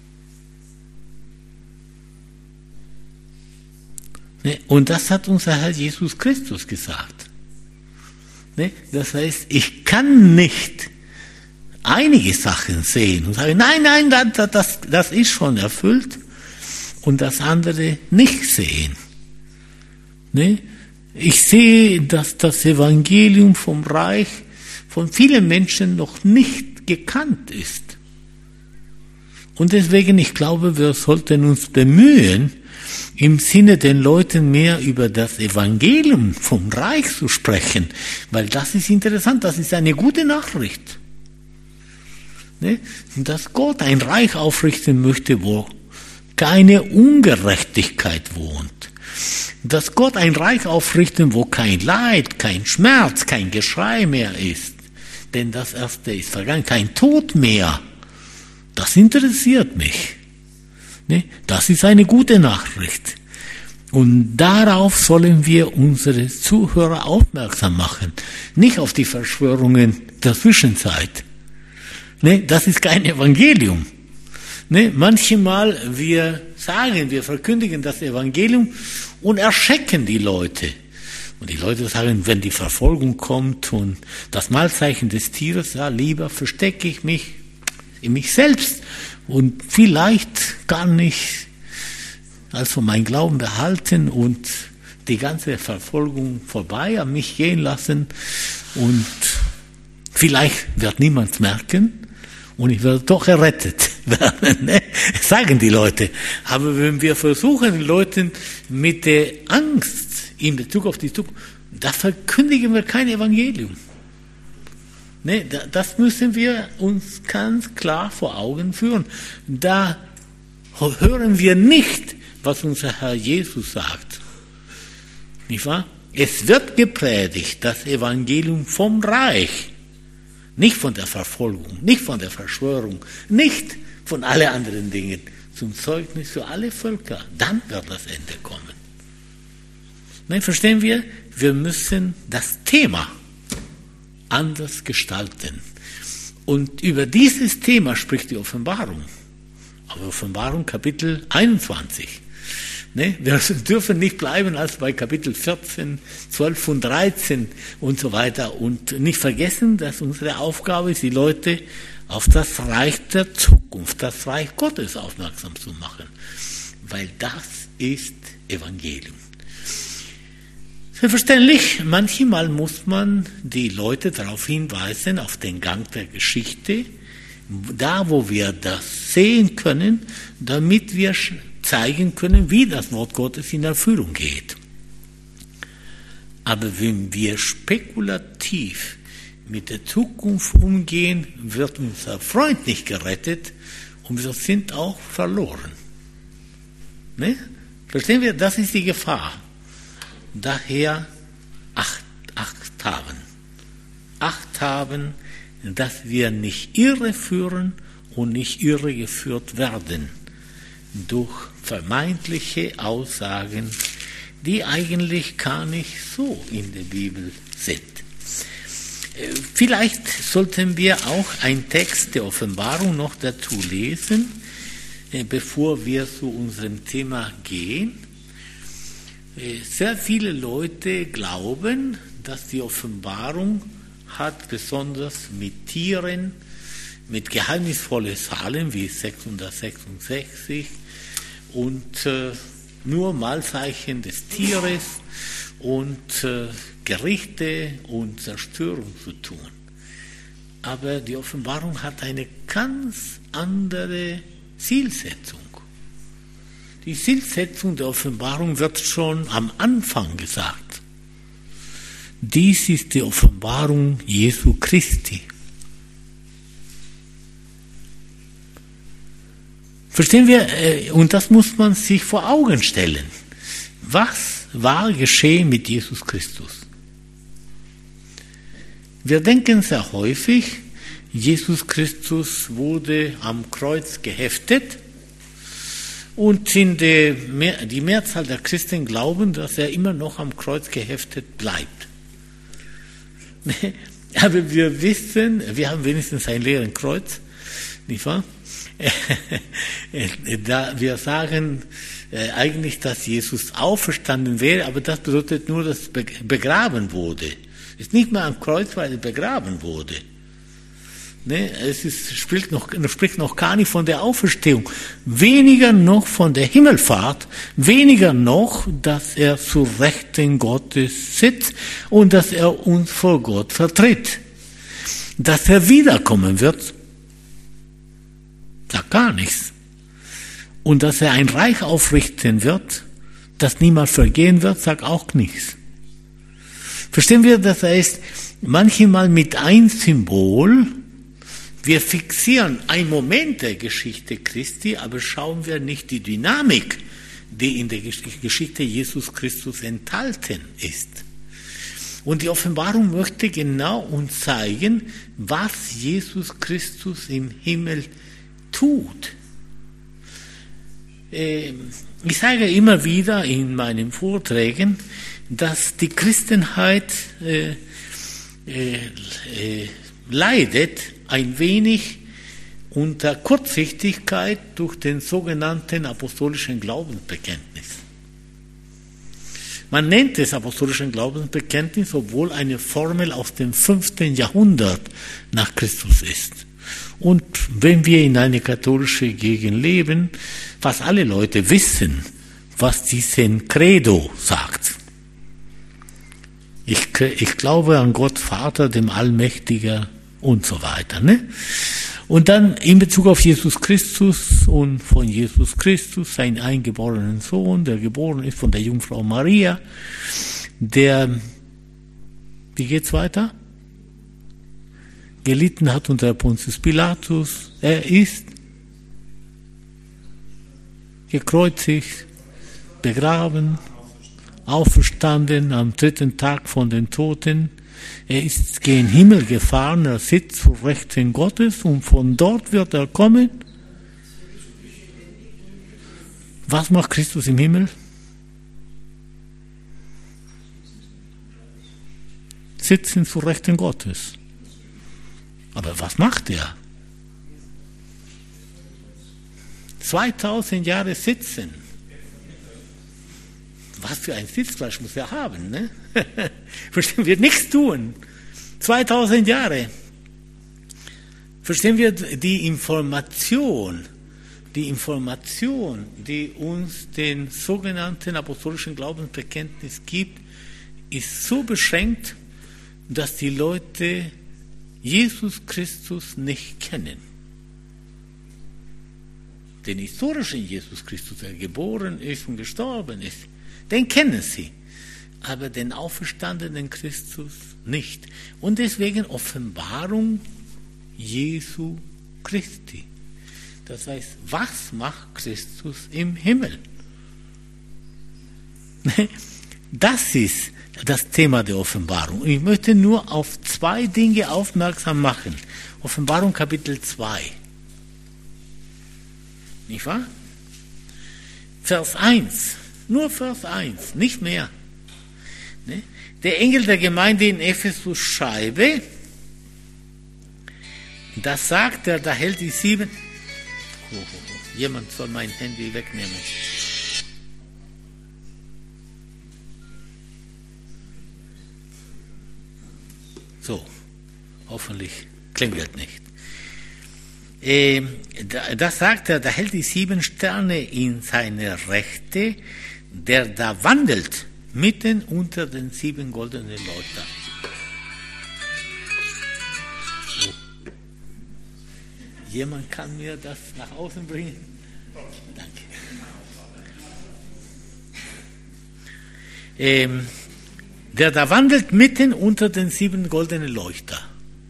Ne? Und das hat unser Herr Jesus Christus gesagt. Ne? Das heißt, ich kann nicht einige Sachen sehen und sagen, nein, nein, das, das, das ist schon erfüllt, und das andere nicht sehen. Ne? Ich sehe, dass das Evangelium vom Reich von vielen Menschen noch nicht gekannt ist. Und deswegen, ich glaube, wir sollten uns bemühen, im Sinne den Leuten mehr über das Evangelium vom Reich zu sprechen, weil das ist interessant, das ist eine gute Nachricht. Ne? Dass Gott ein Reich aufrichten möchte, wo keine Ungerechtigkeit wohnt. Dass Gott ein Reich aufrichten, wo kein Leid, kein Schmerz, kein Geschrei mehr ist. Denn das Erste ist vergangen, kein Tod mehr. Das interessiert mich. Ne? Das ist eine gute Nachricht. Und darauf sollen wir unsere Zuhörer aufmerksam machen. Nicht auf die Verschwörungen der Zwischenzeit. Ne, das ist kein Evangelium. Ne, manchmal wir sagen, wir verkündigen das Evangelium und erschrecken die Leute. Und die Leute sagen, wenn die Verfolgung kommt und das Malzeichen des Tieres, ja, lieber verstecke ich mich in mich selbst und vielleicht gar nicht also mein Glauben behalten und die ganze Verfolgung vorbei an mich gehen lassen und Vielleicht wird niemand merken und ich werde doch errettet werden. Ne? Sagen die Leute. Aber wenn wir versuchen, den Leuten mit der Angst in Bezug auf die Zukunft, da verkündigen wir kein Evangelium. Ne? Das müssen wir uns ganz klar vor Augen führen. Da hören wir nicht, was unser Herr Jesus sagt. Nicht wahr? Es wird gepredigt, das Evangelium vom Reich. Nicht von der Verfolgung, nicht von der Verschwörung, nicht von allen anderen Dingen. Zum Zeugnis für alle Völker. Dann wird das Ende kommen. Nein, verstehen wir? Wir müssen das Thema anders gestalten. Und über dieses Thema spricht die Offenbarung. Aber Offenbarung Kapitel einundzwanzig. Ne? Wir dürfen nicht bleiben als bei Kapitel vierzehn, zwölf und dreizehn und so weiter und nicht vergessen, dass unsere Aufgabe ist, die Leute auf das Reich der Zukunft, das Reich Gottes aufmerksam zu machen, weil das ist Evangelium. Selbstverständlich, manchmal muss man die Leute darauf hinweisen, auf den Gang der Geschichte, da wo wir das sehen können, damit wir zeigen können, wie das Wort Gottes in Erfüllung geht. Aber wenn wir spekulativ mit der Zukunft umgehen, wird unser Freund nicht gerettet und wir sind auch verloren. Ne? Verstehen wir? Das ist die Gefahr. Daher Acht, Acht haben. Acht haben, dass wir nicht irreführen und nicht irregeführt werden durch vermeintliche Aussagen, die eigentlich gar nicht so in der Bibel sind. Vielleicht sollten wir auch einen Text der Offenbarung noch dazu lesen, bevor wir zu unserem Thema gehen. Sehr viele Leute glauben, dass die Offenbarung hat besonders mit Tieren, mit geheimnisvollen Zahlen wie sechshundertsechsundsechzig und äh, nur Malzeichen des Tieres und äh, Gerichte und Zerstörung zu tun. Aber die Offenbarung hat eine ganz andere Zielsetzung. Die Zielsetzung der Offenbarung wird schon am Anfang gesagt. Dies ist die Offenbarung Jesu Christi. Verstehen wir? Und das muss man sich vor Augen stellen. Was war geschehen mit Jesus Christus? Wir denken sehr häufig, Jesus Christus wurde am Kreuz geheftet und in der, die Mehrzahl der Christen glauben, dass er immer noch am Kreuz geheftet bleibt. Aber wir wissen, wir haben wenigstens ein leeren Kreuz, nicht wahr? Da wir sagen äh, eigentlich, dass Jesus auferstanden wäre, aber das bedeutet nur, dass er begraben wurde. Es ist nicht mehr am Kreuz, weil er begraben wurde. Ne? Es ist, spricht, noch, spricht noch gar nicht von der Auferstehung, weniger noch von der Himmelfahrt, weniger noch, dass er zu Rechten Gottes sitzt und dass er uns vor Gott vertritt. Dass er wiederkommen wird, sagt gar nichts. Und dass er ein Reich aufrichten wird, das niemals vergehen wird, sagt auch nichts. Verstehen wir, das heißt, manchmal mit einem Symbol, wir fixieren einen Moment der Geschichte Christi, aber schauen wir nicht die Dynamik, die in der Geschichte Jesus Christus enthalten ist. Und die Offenbarung möchte genau uns zeigen, was Jesus Christus im Himmel tut. Ich sage immer wieder in meinen Vorträgen, dass die Christenheit äh, äh, äh, leidet ein wenig unter Kurzsichtigkeit durch den sogenannten apostolischen Glaubensbekenntnis. Man nennt es apostolischen Glaubensbekenntnis, obwohl eine Formel aus dem fünften Jahrhundert nach Christus ist. Und wenn wir in einer katholischen Gegend leben, fast alle Leute wissen, was diesen Credo sagt. Ich, ich glaube an Gott Vater, dem Allmächtigen, und so weiter. Ne? Und dann in Bezug auf Jesus Christus und von Jesus Christus, seinen eingeborenen Sohn, der geboren ist von der Jungfrau Maria, der, wie geht's weiter? Gelitten hat unter Pontius Pilatus, er ist gekreuzigt, begraben, auferstanden am dritten Tag von den Toten. Er ist gen Himmel gefahren, er sitzt zu Rechten Gottes und von dort wird er kommen. Was macht Christus im Himmel? Sitzen zu Rechten Gottes. Aber was macht er? zweitausend Jahre sitzen. Was für ein Sitzfleisch muss er haben, ne? Verstehen wir, nichts tun. zweitausend Jahre. Verstehen wir, die Information, die Information, die uns den sogenannten apostolischen Glaubensbekenntnis gibt, ist so beschränkt, dass die Leute Jesus Christus nicht kennen. Den historischen Jesus Christus, der geboren ist und gestorben ist, den kennen sie, aber den auferstandenen Christus nicht. Und deswegen Offenbarung Jesu Christi. Das heißt, was macht Christus im Himmel? Das ist das Thema der Offenbarung. Ich möchte nur auf zwei Dinge aufmerksam machen. Offenbarung Kapitel zwei. Nicht wahr? Vers eins. Nur Vers eins, nicht mehr. Ne? Der Engel der Gemeinde in Ephesus schreibe, das sagt er, da hält die sieben... Oh, oh, oh. Jemand soll mein Handy wegnehmen. So, hoffentlich klingelt nicht. Ähm, das sagt er, da hält die sieben Sterne in seine Rechte, der da wandelt mitten unter den sieben goldenen Leuchtern. So. Jemand kann mir das nach außen bringen? Danke. Ähm, der da wandelt mitten unter den sieben goldenen Leuchtern.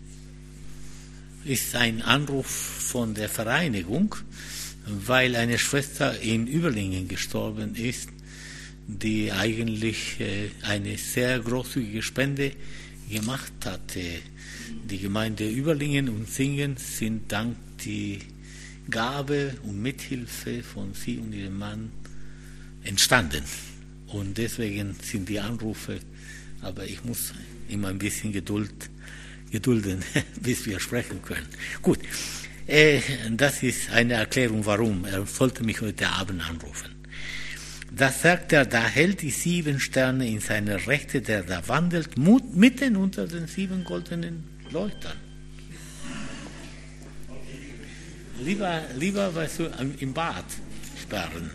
Ist ein Anruf von der Vereinigung, weil eine Schwester in Überlingen gestorben ist, die eigentlich eine sehr großzügige Spende gemacht hatte. Die Gemeinde Überlingen und Singen sind dank die Gabe und Mithilfe von sie und ihrem Mann entstanden. Und deswegen sind die Anrufe, aber ich muss immer ein bisschen Geduld gedulden, bis wir sprechen können. Gut, äh, das ist eine Erklärung, warum. Er sollte mich heute Abend anrufen. Das sagt er, da hält die sieben Sterne in seiner Rechte, der da wandelt, mitten unter den sieben goldenen Leuchtern. Lieber, lieber weißt du, im Bad sperren.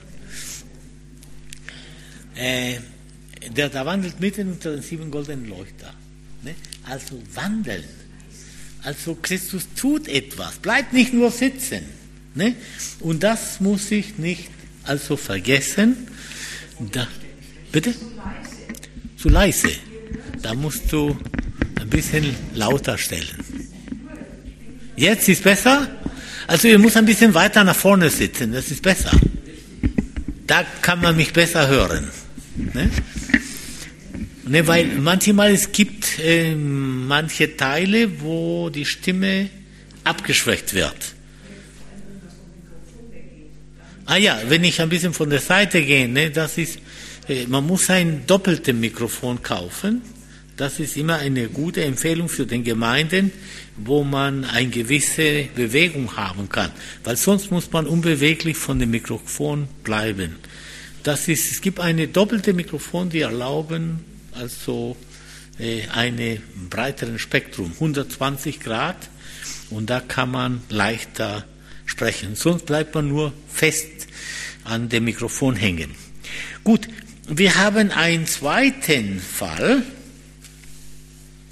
Äh, der da wandelt mitten unter den sieben goldenen Leuchtern. Ne? Also wandeln. Also Christus tut etwas. Bleibt nicht nur sitzen. Ne? Und das muss ich nicht also vergessen. Da, bitte? Zu leise. Da musst du ein bisschen lauter stellen. Jetzt ist besser? Also ihr müsst ein bisschen weiter nach vorne sitzen. Das ist besser. Da kann man mich besser hören. Ne? Ne, weil manchmal es gibt äh, manche Teile, wo die Stimme abgeschwächt wird. Ah ja, wenn ich ein bisschen von der Seite gehe, ne, das ist, äh, man muss ein doppeltes Mikrofon kaufen. Das ist immer eine gute Empfehlung für den Gemeinden, wo man eine gewisse Bewegung haben kann, weil sonst muss man unbeweglich von dem Mikrofon bleiben. Das ist, es gibt eine doppelte Mikrofon, die erlauben also äh, einen breiteren Spektrum, hundertzwanzig Grad, und da kann man leichter sprechen. Sonst bleibt man nur fest an dem Mikrofon hängen. Gut, wir haben einen zweiten Fall.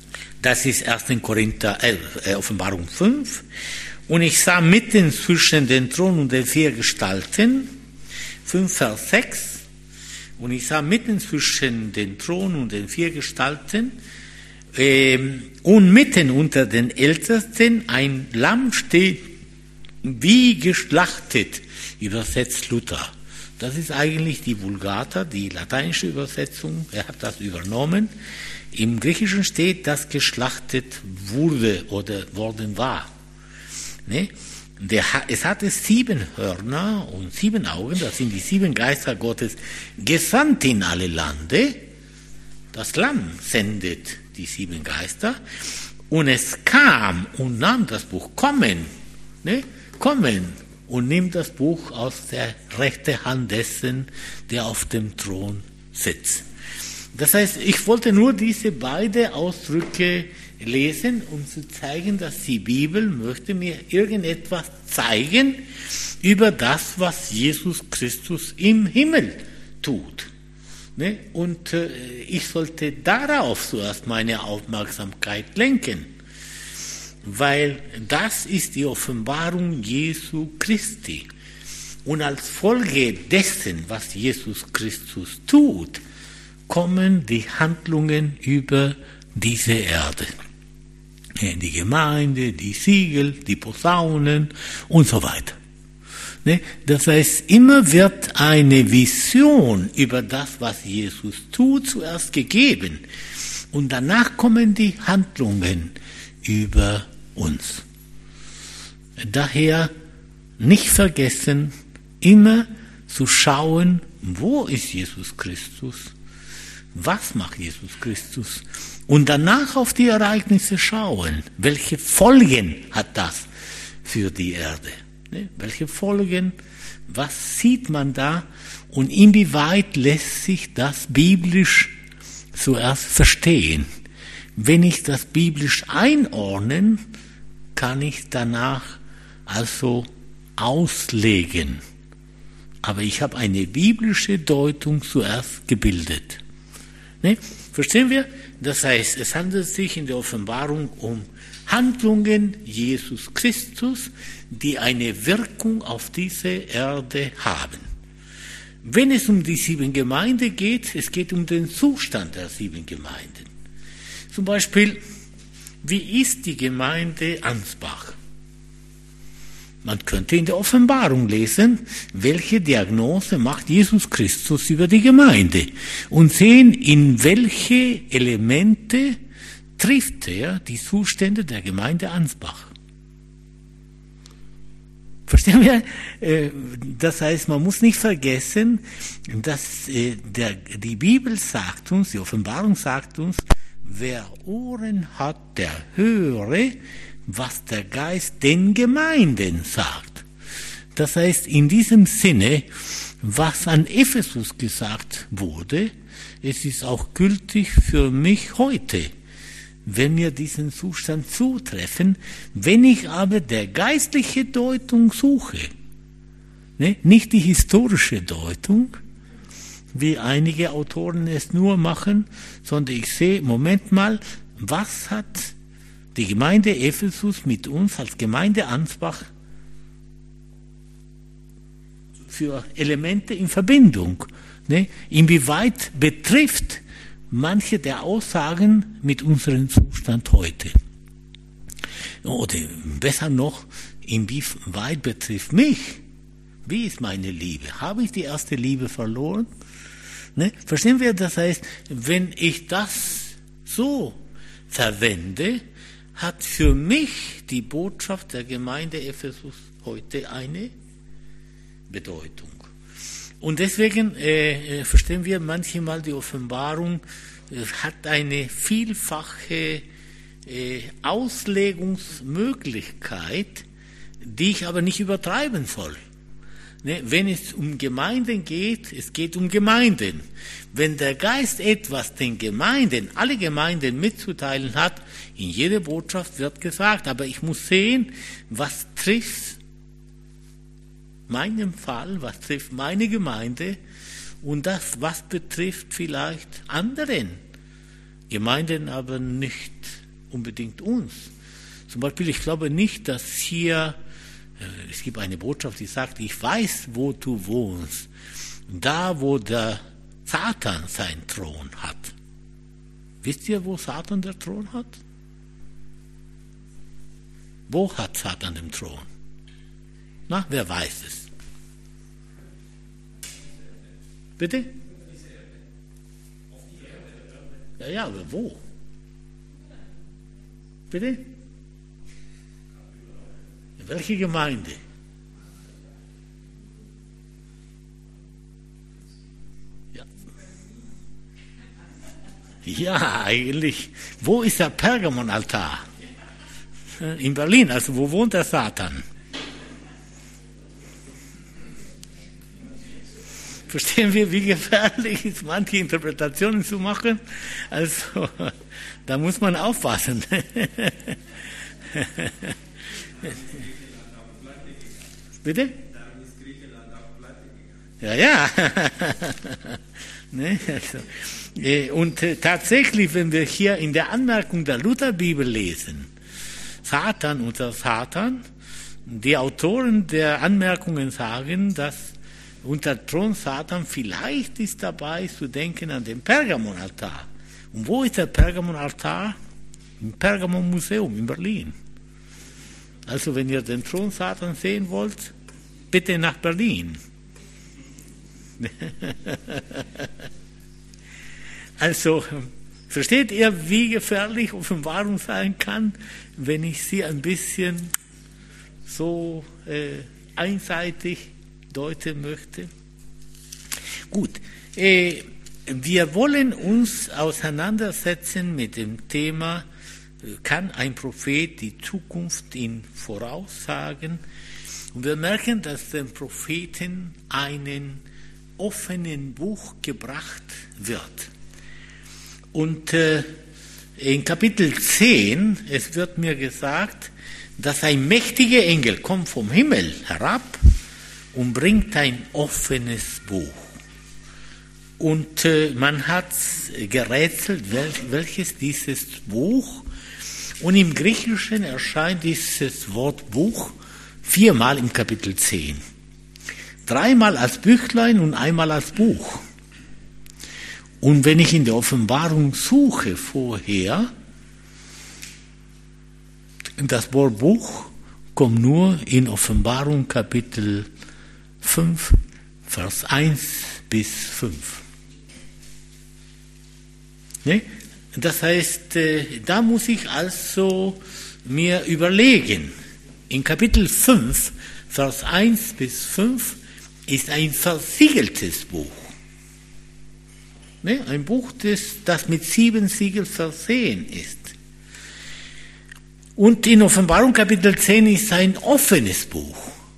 Das ist erster Korinther, äh, Offenbarung fünf. Und ich sah mitten zwischen den Thron und den vier Gestalten, fünf Vers sechs, und ich sah mitten zwischen den Thron und den vier Gestalten äh, und mitten unter den Ältesten ein Lamm steht, wie geschlachtet, übersetzt Luther. Das ist eigentlich die Vulgata, die lateinische Übersetzung, er hat das übernommen. Im Griechischen steht, dass geschlachtet wurde oder worden war. Ne? Der, es hatte sieben Hörner und sieben Augen, das sind die sieben Geister Gottes, gesandt in alle Lande. Das Lamm sendet die sieben Geister und es kam und nahm das Buch, kommen, ne? kommen und nimmt das Buch aus der rechten Hand dessen, der auf dem Thron sitzt. Das heißt, ich wollte nur diese beiden Ausdrücke lesen, um zu zeigen, dass die Bibel möchte mir irgendetwas zeigen über das, was Jesus Christus im Himmel tut. Ne? Und äh, ich sollte darauf zuerst meine Aufmerksamkeit lenken, weil das ist die Offenbarung Jesu Christi. Und als Folge dessen, was Jesus Christus tut, kommen die Handlungen über diese Erde. Die Gemeinde, die Siegel, die Posaunen und so weiter. Das heißt, immer wird eine Vision über das, was Jesus tut, zuerst gegeben. Und danach kommen die Handlungen über uns. Daher nicht vergessen, immer zu schauen, wo ist Jesus Christus? Was macht Jesus Christus? Und danach auf die Ereignisse schauen. Welche Folgen hat das für die Erde? Ne? Welche Folgen? Was sieht man da? Und inwieweit lässt sich das biblisch zuerst verstehen? Wenn ich das biblisch einordnen, kann ich danach also auslegen. Aber ich habe eine biblische Deutung zuerst gebildet. Ne? Verstehen wir? Das heißt, es handelt sich in der Offenbarung um Handlungen Jesus Christus, die eine Wirkung auf diese Erde haben. Wenn es um die sieben Gemeinden geht, es geht um den Zustand der sieben Gemeinden. Zum Beispiel, wie ist die Gemeinde Ansbach? Man könnte in der Offenbarung lesen, welche Diagnose macht Jesus Christus über die Gemeinde und sehen, in welche Elemente trifft er die Zustände der Gemeinde Ansbach. Verstehen wir? Das heißt, man muss nicht vergessen, dass der, die Bibel sagt uns, die Offenbarung sagt uns, wer Ohren hat, der höre, was der Geist den Gemeinden sagt. Das heißt, in diesem Sinne, was an Ephesus gesagt wurde, es ist auch gültig für mich heute, wenn wir diesen Zustand zutreffen, wenn ich aber der geistliche Deutung suche, ne? Nicht die historische Deutung, wie einige Autoren es nur machen, sondern ich sehe, Moment mal, was hat die Gemeinde Ephesus mit uns als Gemeinde Ansbach für Elemente in Verbindung? Ne? Inwieweit betrifft manche der Aussagen mit unserem Zustand heute? Oder besser noch, inwieweit betrifft mich? Wie ist meine Liebe? Habe ich die erste Liebe verloren? Ne? Verstehen wir? Das heißt, wenn ich das so verwende, hat für mich die Botschaft der Gemeinde Ephesus heute eine Bedeutung. Und deswegen äh, verstehen wir manchmal, die Offenbarung äh, hat eine vielfache äh, Auslegungsmöglichkeit, die ich aber nicht übertreiben soll. Ne? Wenn es um Gemeinden geht, es geht um Gemeinden. Wenn der Geist etwas den Gemeinden, alle Gemeinden mitzuteilen hat, in jeder Botschaft wird gesagt, aber ich muss sehen, was trifft meinen Fall, was trifft meine Gemeinde und das, was betrifft vielleicht anderen Gemeinden, aber nicht unbedingt uns. Zum Beispiel, ich glaube nicht, dass hier, äh, es gibt eine Botschaft, die sagt, ich weiß, wo du wohnst. Da, wo der Satan seinen Thron hat. Wisst ihr, wo Satan den Thron hat? Wo hat Satan den Thron? Na, wer weiß es? Bitte? Ja, ja, aber wo? Bitte? Welche Gemeinde? Ja. Ja, eigentlich. Wo ist der Pergamonaltar? In Berlin, also wo wohnt der Satan? Verstehen wir, wie gefährlich ist, manche Interpretationen zu machen? Also, da muss man aufpassen. Bitte? Ja, ja. Ne, also, und äh, tatsächlich, wenn wir hier in der Anmerkung der Lutherbibel lesen, Satan unter Satan, die Autoren der Anmerkungen sagen, dass unter Thron Satan vielleicht ist dabei zu denken an den Pergamonaltar. Und wo ist der Pergamonaltar? Im Pergamon-Museum in Berlin. Also wenn ihr den Thron Satan sehen wollt, bitte nach Berlin. Also, versteht ihr, wie gefährlich Offenbarung sein kann, wenn ich sie ein bisschen so äh, einseitig deuten möchte? Gut, äh, wir wollen uns auseinandersetzen mit dem Thema, kann ein Prophet die Zukunft in voraussagen? Und wir merken, dass dem Propheten einen offenen Buch gebracht wird. Und äh, in Kapitel zehn, es wird mir gesagt, dass ein mächtiger Engel kommt vom Himmel herab und bringt ein offenes Buch. Und äh, man hat gerätselt, wel, welches dieses Buch. Und im Griechischen erscheint dieses Wort Buch viermal im Kapitel zehn. Dreimal als Büchlein und einmal als Buch. Und wenn ich in der Offenbarung suche vorher, das Wort Buch kommt nur in Offenbarung Kapitel fünf, Vers eins bis fünf. Ne? Das heißt, da muss ich also mir überlegen, in Kapitel fünf, Vers eins bis fünf ist ein versiegeltes Buch. Ne? Ein Buch, das, das mit sieben Siegeln versehen ist. Und in Offenbarung Kapitel zehn ist ein offenes Buch.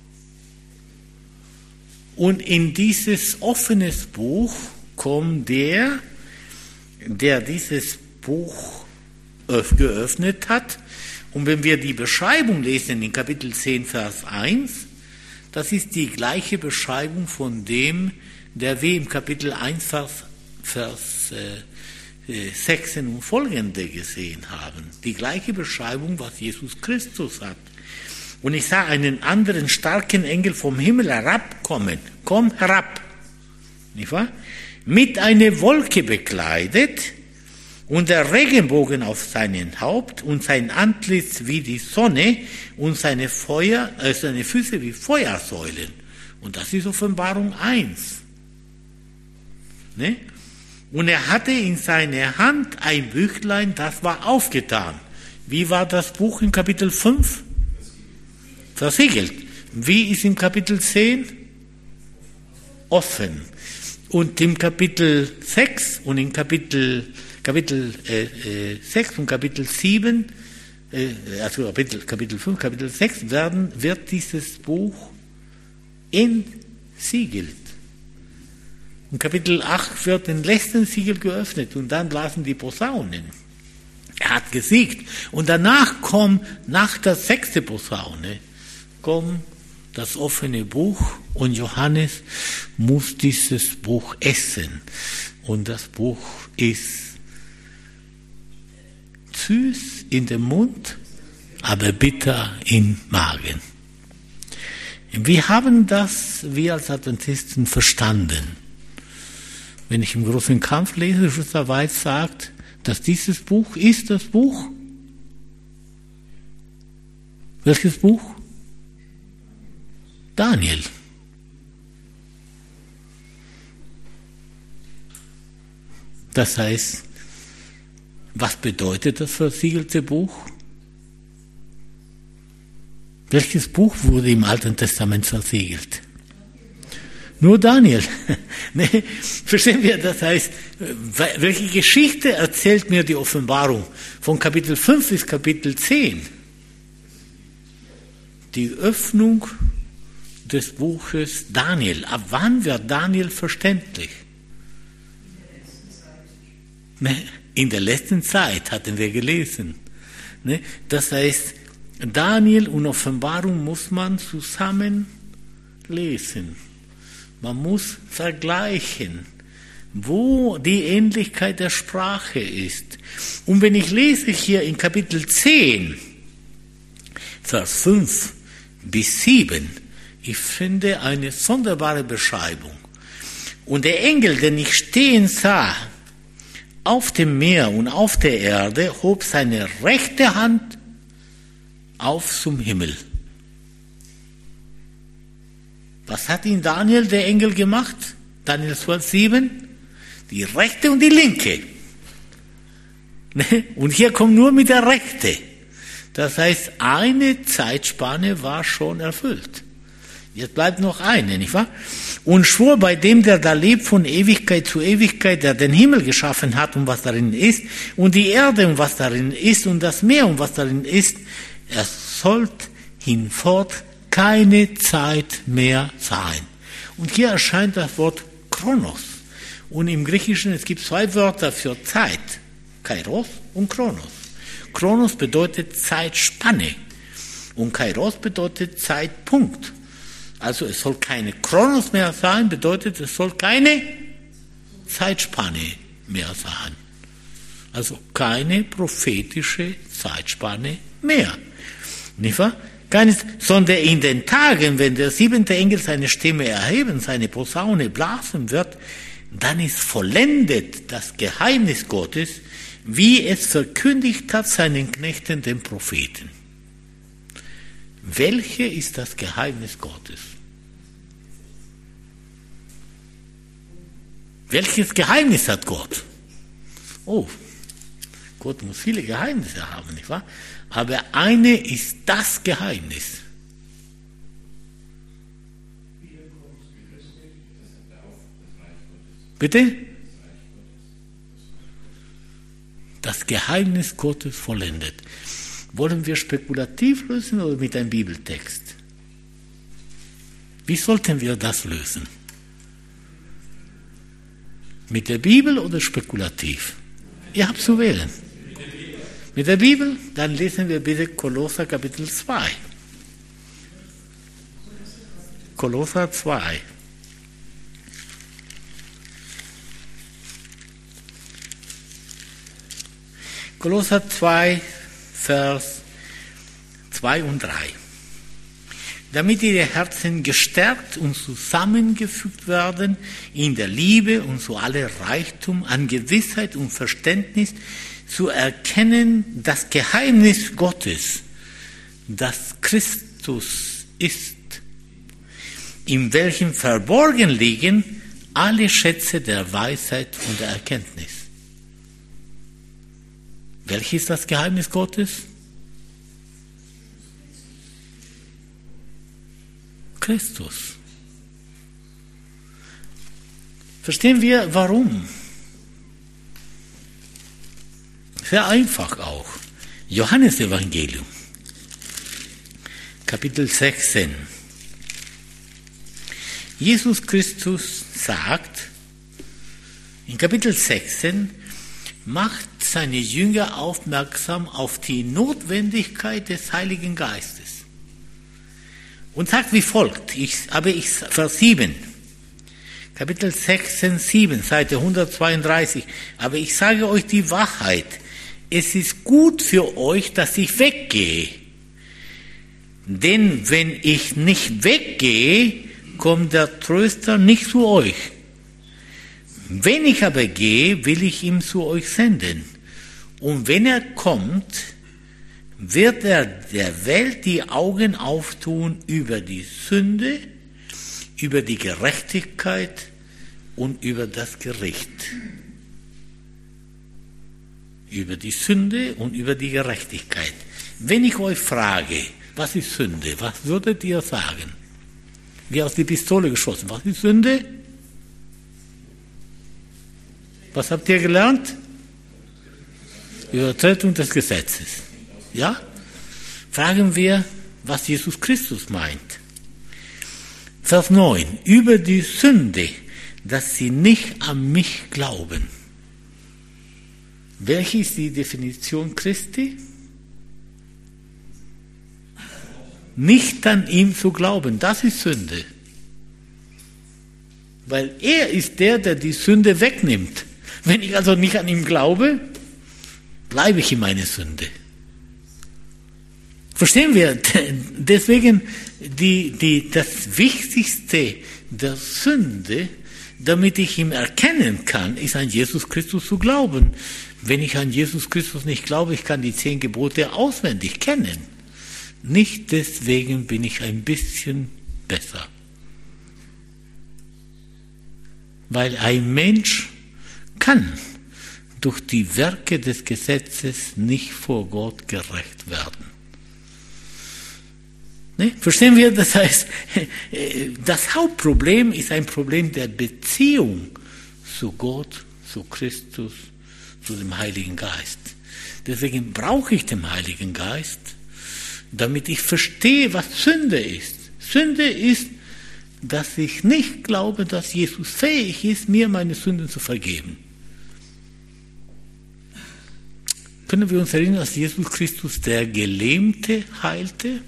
Und in dieses offenes Buch kommt der, der dieses Buch geöffnet hat. Und wenn wir die Beschreibung lesen in Kapitel zehn, Vers eins, das ist die gleiche Beschreibung von dem, der wir im Kapitel eins, Vers, Vers äh, sechzehn und folgende gesehen haben. Die gleiche Beschreibung, was Jesus Christus hat. Und ich sah einen anderen starken Engel vom Himmel herabkommen. Komm herab. Nicht wahr? Mit einer Wolke bekleidet und der Regenbogen auf seinem Haupt und sein Antlitz wie die Sonne und seine, Feuer, äh, seine Füße wie Feuersäulen. Und das ist Offenbarung eins. Ne? Und er hatte in seiner Hand ein Büchlein, das war aufgetan. Wie war das Buch in Kapitel fünf? Versiegelt. Wie ist im Kapitel zehn? Offen. Und im Kapitel sechs und im Kapitel, Kapitel äh, äh, sechs und Kapitel sieben, äh, also Kapitel, Kapitel fünf, Kapitel sechs, werden, wird dieses Buch entsiegelt. Und Kapitel acht wird den letzten Siegel geöffnet und dann blasen die Posaunen. Er hat gesiegt. Und danach kommt, nach der sechsten Posaune, kommt das offene Buch und Johannes muss dieses Buch essen. Und das Buch ist süß in den Mund, aber bitter im Magen. Wie haben das wir als Adventisten verstanden? Wenn ich im großen Kampf lese, Schwester Weiß sagt, dass dieses Buch ist das Buch. Welches Buch? Daniel. Das heißt, was bedeutet das versiegelte Buch? Welches Buch wurde im Alten Testament versiegelt? Nur Daniel. Nee, verstehen wir, das heißt, welche Geschichte erzählt mir die Offenbarung von Kapitel fünf bis Kapitel zehn? Die Öffnung des Buches Daniel. Ab wann wird Daniel verständlich? In der letzten Zeit hatten wir gelesen. Das heißt, Daniel und Offenbarung muss man zusammen lesen. Man muss vergleichen, wo die Ähnlichkeit der Sprache ist. Und wenn ich lese hier in Kapitel zehn, Vers fünf bis sieben, ich finde eine sonderbare Beschreibung. Und der Engel, den ich stehen sah, auf dem Meer und auf der Erde, hob seine rechte Hand auf zum Himmel. Was hat ihn Daniel, der Engel, gemacht? Daniel zwölf, sieben. Die rechte und die linke. Und hier kommt nur mit der rechte. Das heißt, eine Zeitspanne war schon erfüllt. Jetzt bleibt noch eine, nicht wahr? Und schwor bei dem, der da lebt, von Ewigkeit zu Ewigkeit, der den Himmel geschaffen hat und was darin ist, und die Erde und was darin ist, und das Meer und was darin ist, er sollt hinfort keine Zeit mehr sein. Und hier erscheint das Wort Chronos. Und im Griechischen, es gibt zwei Wörter für Zeit. Kairos und Chronos. Chronos bedeutet Zeitspanne. Und Kairos bedeutet Zeitpunkt. Also es soll keine Chronos mehr sein, bedeutet es soll keine Zeitspanne mehr sein. Also keine prophetische Zeitspanne mehr. Nicht wahr? Keines, sondern in den Tagen, wenn der siebente Engel seine Stimme erheben, seine Posaune blasen wird, dann ist vollendet das Geheimnis Gottes, wie es verkündigt hat seinen Knechten, den Propheten. Welche ist das Geheimnis Gottes? Welches Geheimnis hat Gott? Oh, Gott muss viele Geheimnisse haben, nicht wahr? Aber eine ist das Geheimnis. Bitte? Das Geheimnis Gottes vollendet. Wollen wir spekulativ lösen oder mit einem Bibeltext? Wie sollten wir das lösen? Mit der Bibel oder spekulativ? Ihr habt zu wählen. Mit der Bibel? Dann lesen wir bitte Kolosser Kapitel zwei. Kolosser zwei. Kolosser zwei, Vers zwei und drei. Damit ihre Herzen gestärkt und zusammengefügt werden in der Liebe und zu aller Reichtum an Gewissheit und Verständnis, zu erkennen das Geheimnis Gottes, das Christus ist, in welchem verborgen liegen alle Schätze der Weisheit und der Erkenntnis. Welches ist das Geheimnis Gottes? Christus. Verstehen wir, warum? Sehr einfach auch. Johannesevangelium, Kapitel sechzehn. Jesus Christus sagt in Kapitel sechzehn, macht seine Jünger aufmerksam auf die Notwendigkeit des Heiligen Geistes. Und sagt wie folgt, ich, aber ich, Vers sieben, Kapitel sechzehn, sieben, Seite hundertzweiunddreißig, aber ich sage euch die Wahrheit, es ist gut für euch, dass ich weggehe. Denn wenn ich nicht weggehe, kommt der Tröster nicht zu euch. Wenn ich aber gehe, will ich ihn zu euch senden. Und wenn er kommt, wird er der Welt die Augen auftun über die Sünde, über die Gerechtigkeit und über das Gericht. Über die Sünde und über die Gerechtigkeit. Wenn ich euch frage, was ist Sünde, was würdet ihr sagen? Wie aus der Pistole geschossen. Was ist Sünde? Was habt ihr gelernt? Übertretung des Gesetzes. Ja? Fragen wir, was Jesus Christus meint. Vers neun. Über die Sünde, dass sie nicht an mich glauben. Welche ist die Definition Christi? Nicht an ihm zu glauben, das ist Sünde. Weil er ist der, der die Sünde wegnimmt. Wenn ich also nicht an ihm glaube, bleibe ich in meiner Sünde. Verstehen wir? Deswegen die, die, das Wichtigste der Sünde, damit ich ihn erkennen kann, ist an Jesus Christus zu glauben. Wenn ich an Jesus Christus nicht glaube, ich kann die zehn Gebote auswendig kennen. Nicht deswegen bin ich ein bisschen besser. Weil ein Mensch kann durch die Werke des Gesetzes nicht vor Gott gerecht werden. Ne? Verstehen wir? Das heißt, das Hauptproblem ist ein Problem der Beziehung zu Gott, zu Christus, zu dem Heiligen Geist. Deswegen brauche ich den Heiligen Geist, damit ich verstehe, was Sünde ist. Sünde ist, dass ich nicht glaube, dass Jesus fähig ist, mir meine Sünden zu vergeben. Können wir uns erinnern, dass Jesus Christus der Gelähmte heilte?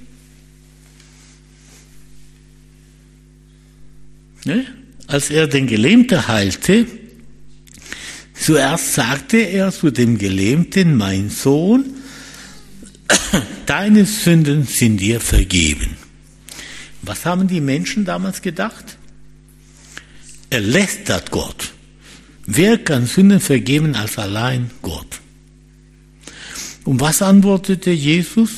Ne? Als er den Gelähmten heilte, zuerst sagte er zu dem Gelähmten, mein Sohn, deine Sünden sind dir vergeben. Was haben die Menschen damals gedacht? Er lästert Gott. Wer kann Sünden vergeben als allein Gott? Und was antwortete Jesus?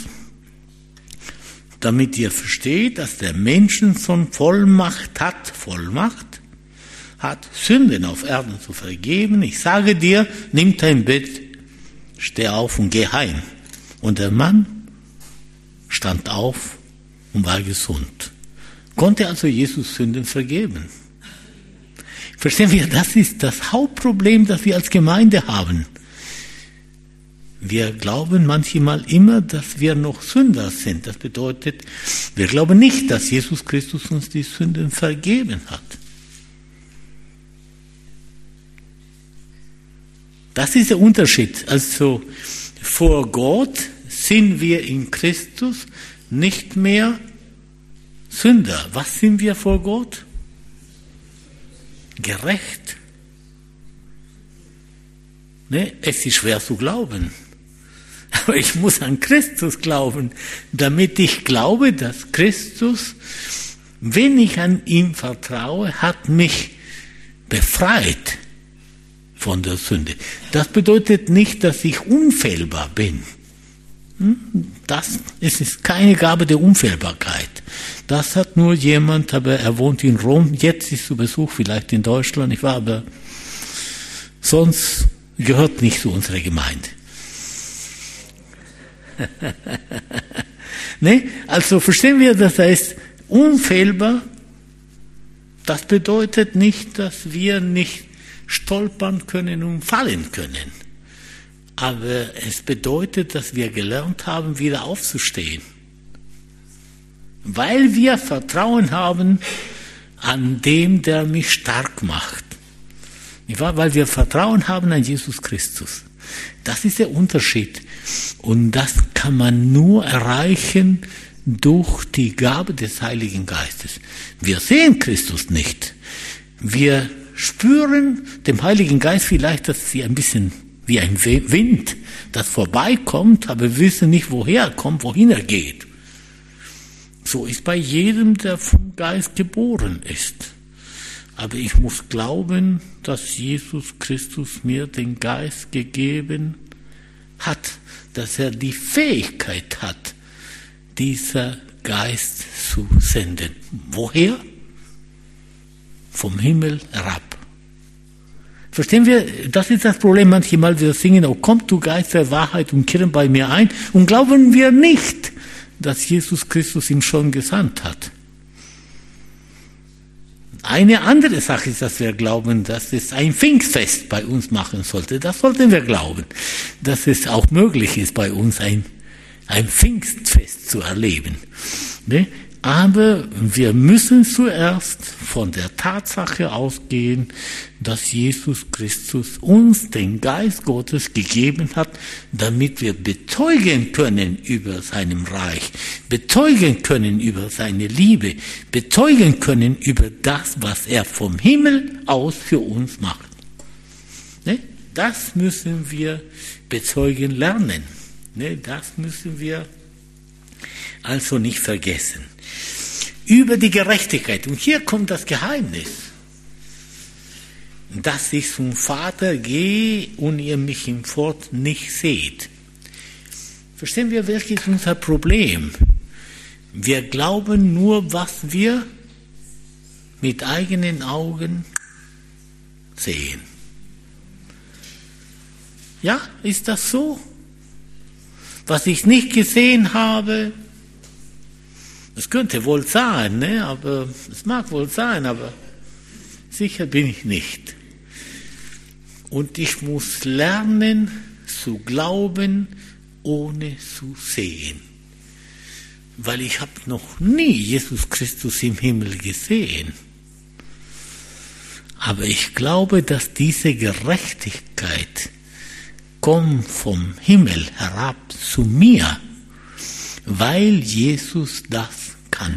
Damit ihr versteht, dass der Menschensohn Vollmacht hat, Vollmacht hat, Sünden auf Erden zu vergeben. Ich sage dir, nimm dein Bett, steh auf und geh heim. Und der Mann stand auf und war gesund. Konnte also Jesus Sünden vergeben. Verstehen wir, das ist das Hauptproblem, das wir als Gemeinde haben. Wir glauben manchmal immer, dass wir noch Sünder sind. Das bedeutet, wir glauben nicht, dass Jesus Christus uns die Sünden vergeben hat. Das ist der Unterschied. Also vor Gott sind wir in Christus nicht mehr Sünder. Was sind wir vor Gott? Gerecht. Ne? Es ist schwer zu glauben. Aber ich muss an Christus glauben, damit ich glaube, dass Christus, wenn ich an ihm vertraue, hat mich befreit von der Sünde. Das bedeutet nicht, dass ich unfehlbar bin. Das, es ist keine Gabe der Unfehlbarkeit. Das hat nur jemand, aber er wohnt in Rom, jetzt ist zu Besuch, vielleicht in Deutschland, ich war aber, sonst gehört nicht zu unserer Gemeinde. Ne? Also verstehen wir, das heißt, unfehlbar, das bedeutet nicht, dass wir nicht stolpern können und fallen können. Aber es bedeutet, dass wir gelernt haben, wieder aufzustehen. Weil wir Vertrauen haben an dem, der mich stark macht. Nicht wahr? Weil wir Vertrauen haben an Jesus Christus. Das ist der Unterschied. Und das kann man nur erreichen durch die Gabe des Heiligen Geistes. Wir sehen Christus nicht. Wir spüren dem Heiligen Geist vielleicht, dass sie ein bisschen wie ein Wind, das vorbeikommt, aber wir wissen nicht, woher er kommt, wohin er geht. So ist bei jedem, der vom Geist geboren ist. Aber ich muss glauben, dass Jesus Christus mir den Geist gegeben hat, dass er die Fähigkeit hat, dieser Geist zu senden. Woher? Vom Himmel herab. Verstehen wir, das ist das Problem manchmal, wir singen, oh komm du Geist der Wahrheit und kehren bei mir ein, und glauben wir nicht, dass Jesus Christus ihn schon gesandt hat. Eine andere Sache ist, dass wir glauben, dass es ein Pfingstfest bei uns machen sollte. Das sollten wir glauben, dass es auch möglich ist, bei uns ein, ein Pfingstfest zu erleben. Ne? Aber wir müssen zuerst von der Tatsache ausgehen, dass Jesus Christus uns den Geist Gottes gegeben hat, damit wir bezeugen können über seinem Reich, bezeugen können über seine Liebe, bezeugen können über das, was er vom Himmel aus für uns macht. Ne? Das müssen wir bezeugen lernen. Ne? Das müssen wir also nicht vergessen. Über die Gerechtigkeit. Und hier kommt das Geheimnis. Dass ich zum Vater gehe und ihr mich im Fort nicht seht. Verstehen wir, welches ist unser Problem? Wir glauben nur, was wir mit eigenen Augen sehen. Ja, ist das so? Was ich nicht gesehen habe, es könnte wohl sein, ne? Aber es mag wohl sein, aber sicher bin ich nicht. Und ich muss lernen zu glauben, ohne zu sehen. Weil ich habe noch nie Jesus Christus im Himmel gesehen. Aber ich glaube, dass diese Gerechtigkeit kommt vom Himmel herab zu mir, weil Jesus das kann.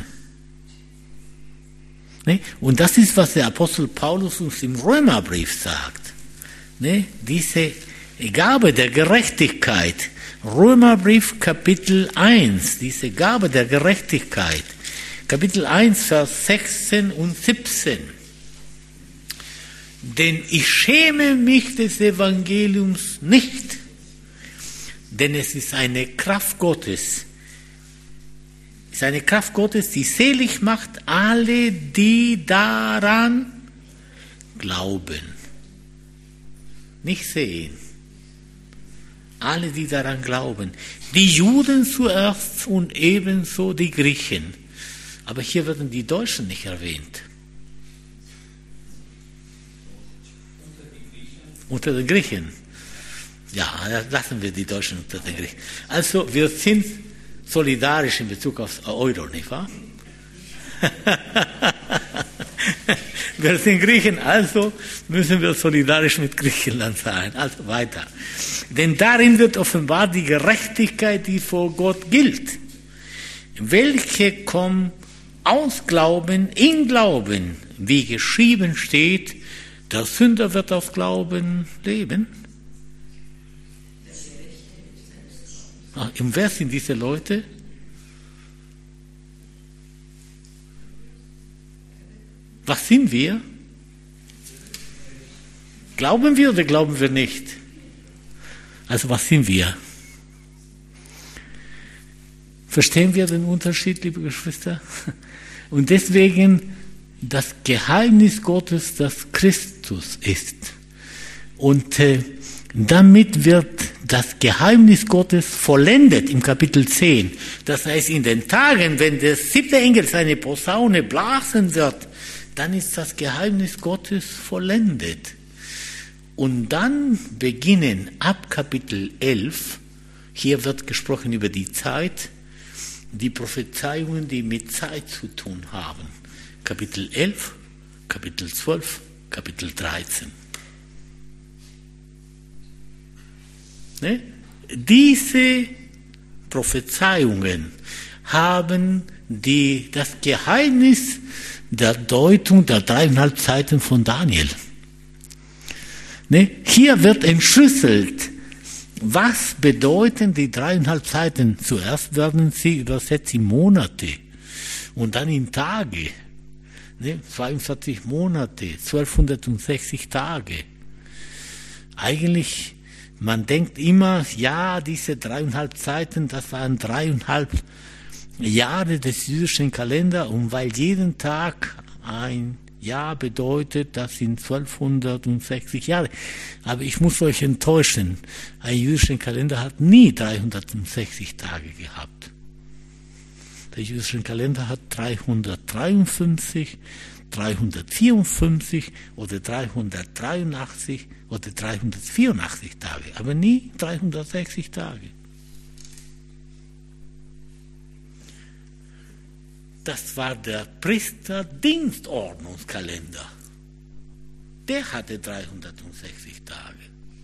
Ne? Und das ist, was der Apostel Paulus uns im Römerbrief sagt. Ne? Diese Gabe der Gerechtigkeit, Römerbrief Kapitel eins, diese Gabe der Gerechtigkeit, Kapitel eins, Vers sechzehn und siebzehn. Denn ich schäme mich des Evangeliums nicht, denn es ist eine Kraft Gottes, ist eine Kraft Gottes, die selig macht alle, die daran glauben. Nicht sehen. Alle, die daran glauben. Die Juden zuerst und ebenso die Griechen. Aber hier werden die Deutschen nicht erwähnt. Unter den Griechen. Ja, lassen wir die Deutschen unter den Griechen. Also, wir sind solidarisch in Bezug auf Euro, nicht wahr? Wir sind Griechen, also müssen wir solidarisch mit Griechenland sein. Also weiter. Denn darin wird offenbar die Gerechtigkeit, die vor Gott gilt, welche kommt aus Glauben in Glauben, wie geschrieben steht, der Sünder wird auf Glauben leben. Ah, und wer sind diese Leute? Was sind wir? Glauben wir oder glauben wir nicht? Also was sind wir? Verstehen wir den Unterschied, liebe Geschwister? Und deswegen das Geheimnis Gottes, das Christus ist. Und äh, damit wird das Geheimnis Gottes vollendet im Kapitel zehn. Das heißt, in den Tagen, wenn der siebte Engel seine Posaune blasen wird, dann ist das Geheimnis Gottes vollendet. Und dann beginnen ab Kapitel elf, hier wird gesprochen über die Zeit, die Prophezeiungen, die mit Zeit zu tun haben. Kapitel elf, Kapitel zwölf, Kapitel dreizehn. Ne? Diese Prophezeiungen haben die, das Geheimnis der Deutung der dreieinhalb Seiten von Daniel. Ne? Hier wird entschlüsselt, was bedeuten die dreieinhalb Zeiten. Zuerst werden sie übersetzt in Monate und dann in Tage. Ne? zweiundvierzig Monate, zwölfhundertsechzig Tage. Eigentlich, man denkt immer, ja, diese dreieinhalb Zeiten, das waren dreieinhalb Jahre des jüdischen Kalenders, und weil jeden Tag ein Jahr bedeutet, das sind zwölfhundertsechzig Jahre. Aber ich muss euch enttäuschen, ein jüdischer Kalender hat nie dreihundertsechzig Tage gehabt. Der jüdische Kalender hat dreihundertdreiundfünfzig, dreihundertvierundfünfzig oder dreihundertdreiundachtzig oder dreihundertvierundachtzig Tage, aber nie dreihundertsechzig Tage. Das war der Priesterdienstordnungskalender. Der hatte dreihundertsechzig Tage.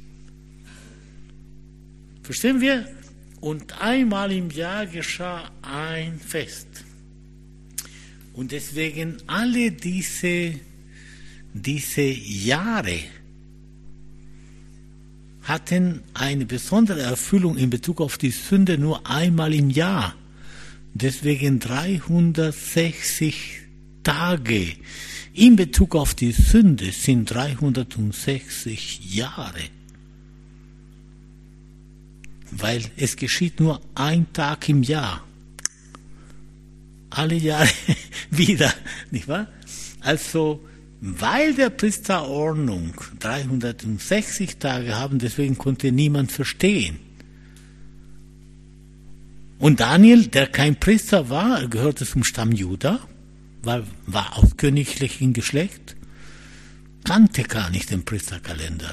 Verstehen wir? Und einmal im Jahr geschah ein Fest. Und deswegen alle diese, diese Jahre hatten eine besondere Erfüllung in Bezug auf die Sünde nur einmal im Jahr. Deswegen dreihundertsechzig Tage in Bezug auf die Sünde sind dreihundertsechzig Jahre. Weil es geschieht nur ein Tag im Jahr. Alle Jahre wieder, nicht wahr? Also, weil der Priesterordnung dreihundertsechzig Tage haben, deswegen konnte niemand verstehen. Und Daniel, der kein Priester war, er gehörte zum Stamm Juda, war, war aus königlichem Geschlecht, kannte gar nicht den Priesterkalender.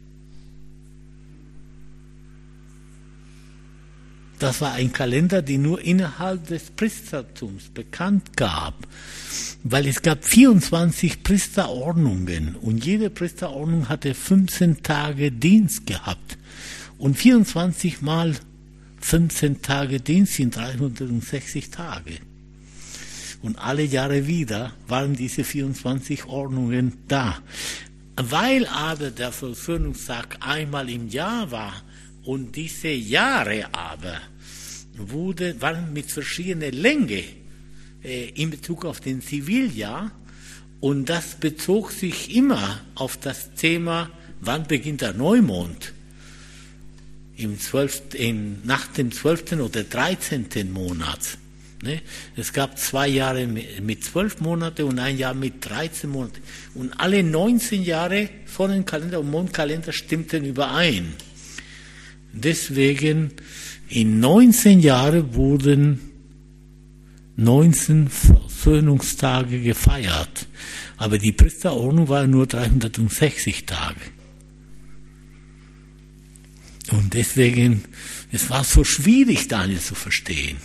Das war ein Kalender, den nur innerhalb des Priestertums bekannt gab, weil es gab vierundzwanzig Priesterordnungen und jede Priesterordnung hatte fünfzehn Tage Dienst gehabt. Und vierundzwanzig mal fünfzehn Tage Dienst sind dreihundertsechzig Tage. Und alle Jahre wieder waren diese vierundzwanzig Ordnungen da. Weil aber der Versöhnungstag einmal im Jahr war und diese Jahre aber wurde, waren mit verschiedener Länge äh, in Bezug auf den Ziviljahr, und das bezog sich immer auf das Thema, wann beginnt der Neumond? Im zwölften, in, nach dem zwölften oder dreizehnten Monat. Ne? Es gab zwei Jahre mit zwölf Monaten und ein Jahr mit dreizehn Monaten. Und alle neunzehn Jahre Sonnenkalender und Mondkalender stimmten überein. Deswegen in neunzehn Jahren wurden neunzehn Versöhnungstage gefeiert. Aber die Priesterordnung war nur dreihundertsechzig Tage. Und deswegen, es war so schwierig, Daniel zu verstehen.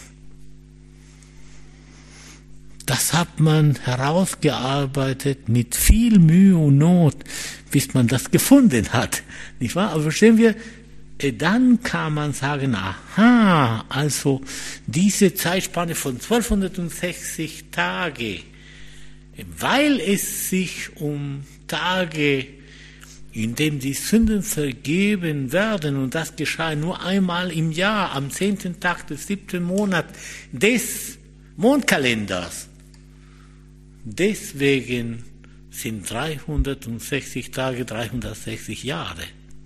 Das hat man herausgearbeitet mit viel Mühe und Not, bis man das gefunden hat. Nicht wahr? Aber verstehen wir, dann kann man sagen, aha, also diese Zeitspanne von zwölfhundertsechzig Tage, weil es sich um Tage, in dem die Sünden vergeben werden, und das geschah nur einmal im Jahr, am zehnten Tag des siebten Monats des Mondkalenders. Deswegen sind dreihundertsechzig Tage dreihundertsechzig Jahre.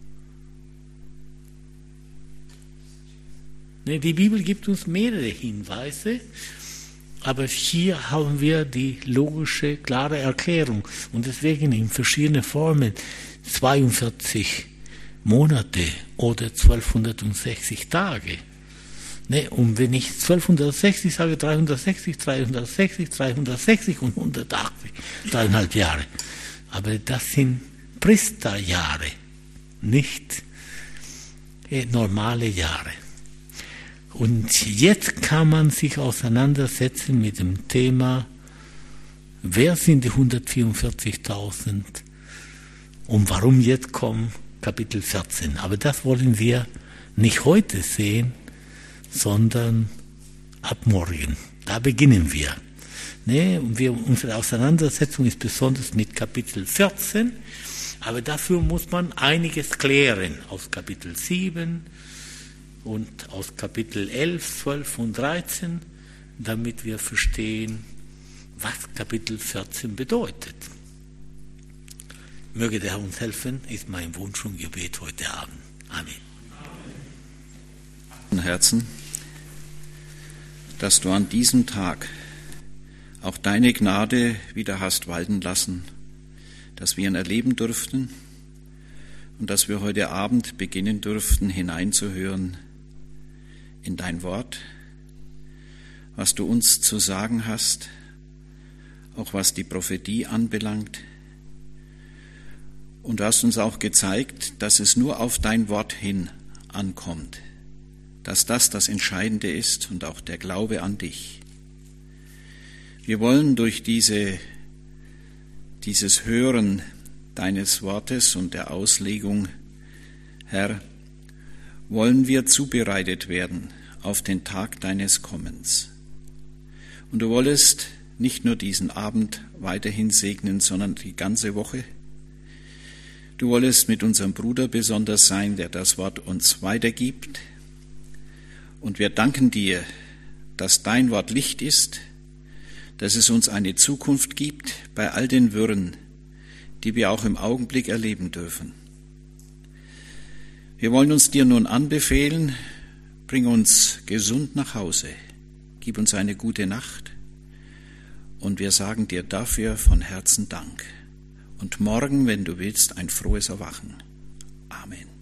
Die Bibel gibt uns mehrere Hinweise, aber hier haben wir die logische, klare Erklärung. Und deswegen in verschiedenen Formen zweiundvierzig Monate oder zwölfhundertsechzig Tage. Ne, und wenn ich zwölfhundertsechzig sage, dreihundertsechzig, dreihundertsechzig, dreihundertsechzig und hundertachtzig, dreieinhalb Jahre. Aber das sind Priesterjahre, nicht äh, normale Jahre. Und jetzt kann man sich auseinandersetzen mit dem Thema, wer sind die hundertvierundvierzigtausend und warum jetzt kommt Kapitel vierzehn. Aber das wollen wir nicht heute sehen, sondern ab morgen. Da beginnen wir. Ne? Und wir, unsere Auseinandersetzung ist besonders mit Kapitel vierzehn, Aber dafür muss man einiges klären aus Kapitel sieben und aus Kapitel elf, zwölf und dreizehn, damit wir verstehen, was Kapitel vierzehn bedeutet. Möge der Herr uns helfen, ist mein Wunsch und Gebet heute Abend. Amen. Herzen, dass du an diesem Tag auch deine Gnade wieder hast walten lassen, dass wir ihn erleben durften und dass wir heute Abend beginnen durften, hineinzuhören in dein Wort, was du uns zu sagen hast, auch was die Prophetie anbelangt. Und du hast uns auch gezeigt, dass es nur auf dein Wort hin ankommt, dass das das Entscheidende ist und auch der Glaube an dich. Wir wollen durch diese, dieses Hören deines Wortes und der Auslegung, Herr, wollen wir zubereitet werden auf den Tag deines Kommens. Und du wolltest nicht nur diesen Abend weiterhin segnen, sondern die ganze Woche. Du wolltest mit unserem Bruder besonders sein, der das Wort uns weitergibt. Und wir danken dir, dass dein Wort Licht ist, dass es uns eine Zukunft gibt bei all den Wirren, die wir auch im Augenblick erleben dürfen. Wir wollen uns dir nun anbefehlen, bring uns gesund nach Hause, gib uns eine gute Nacht und wir sagen dir dafür von Herzen Dank. Und morgen, wenn du willst, ein frohes Erwachen. Amen.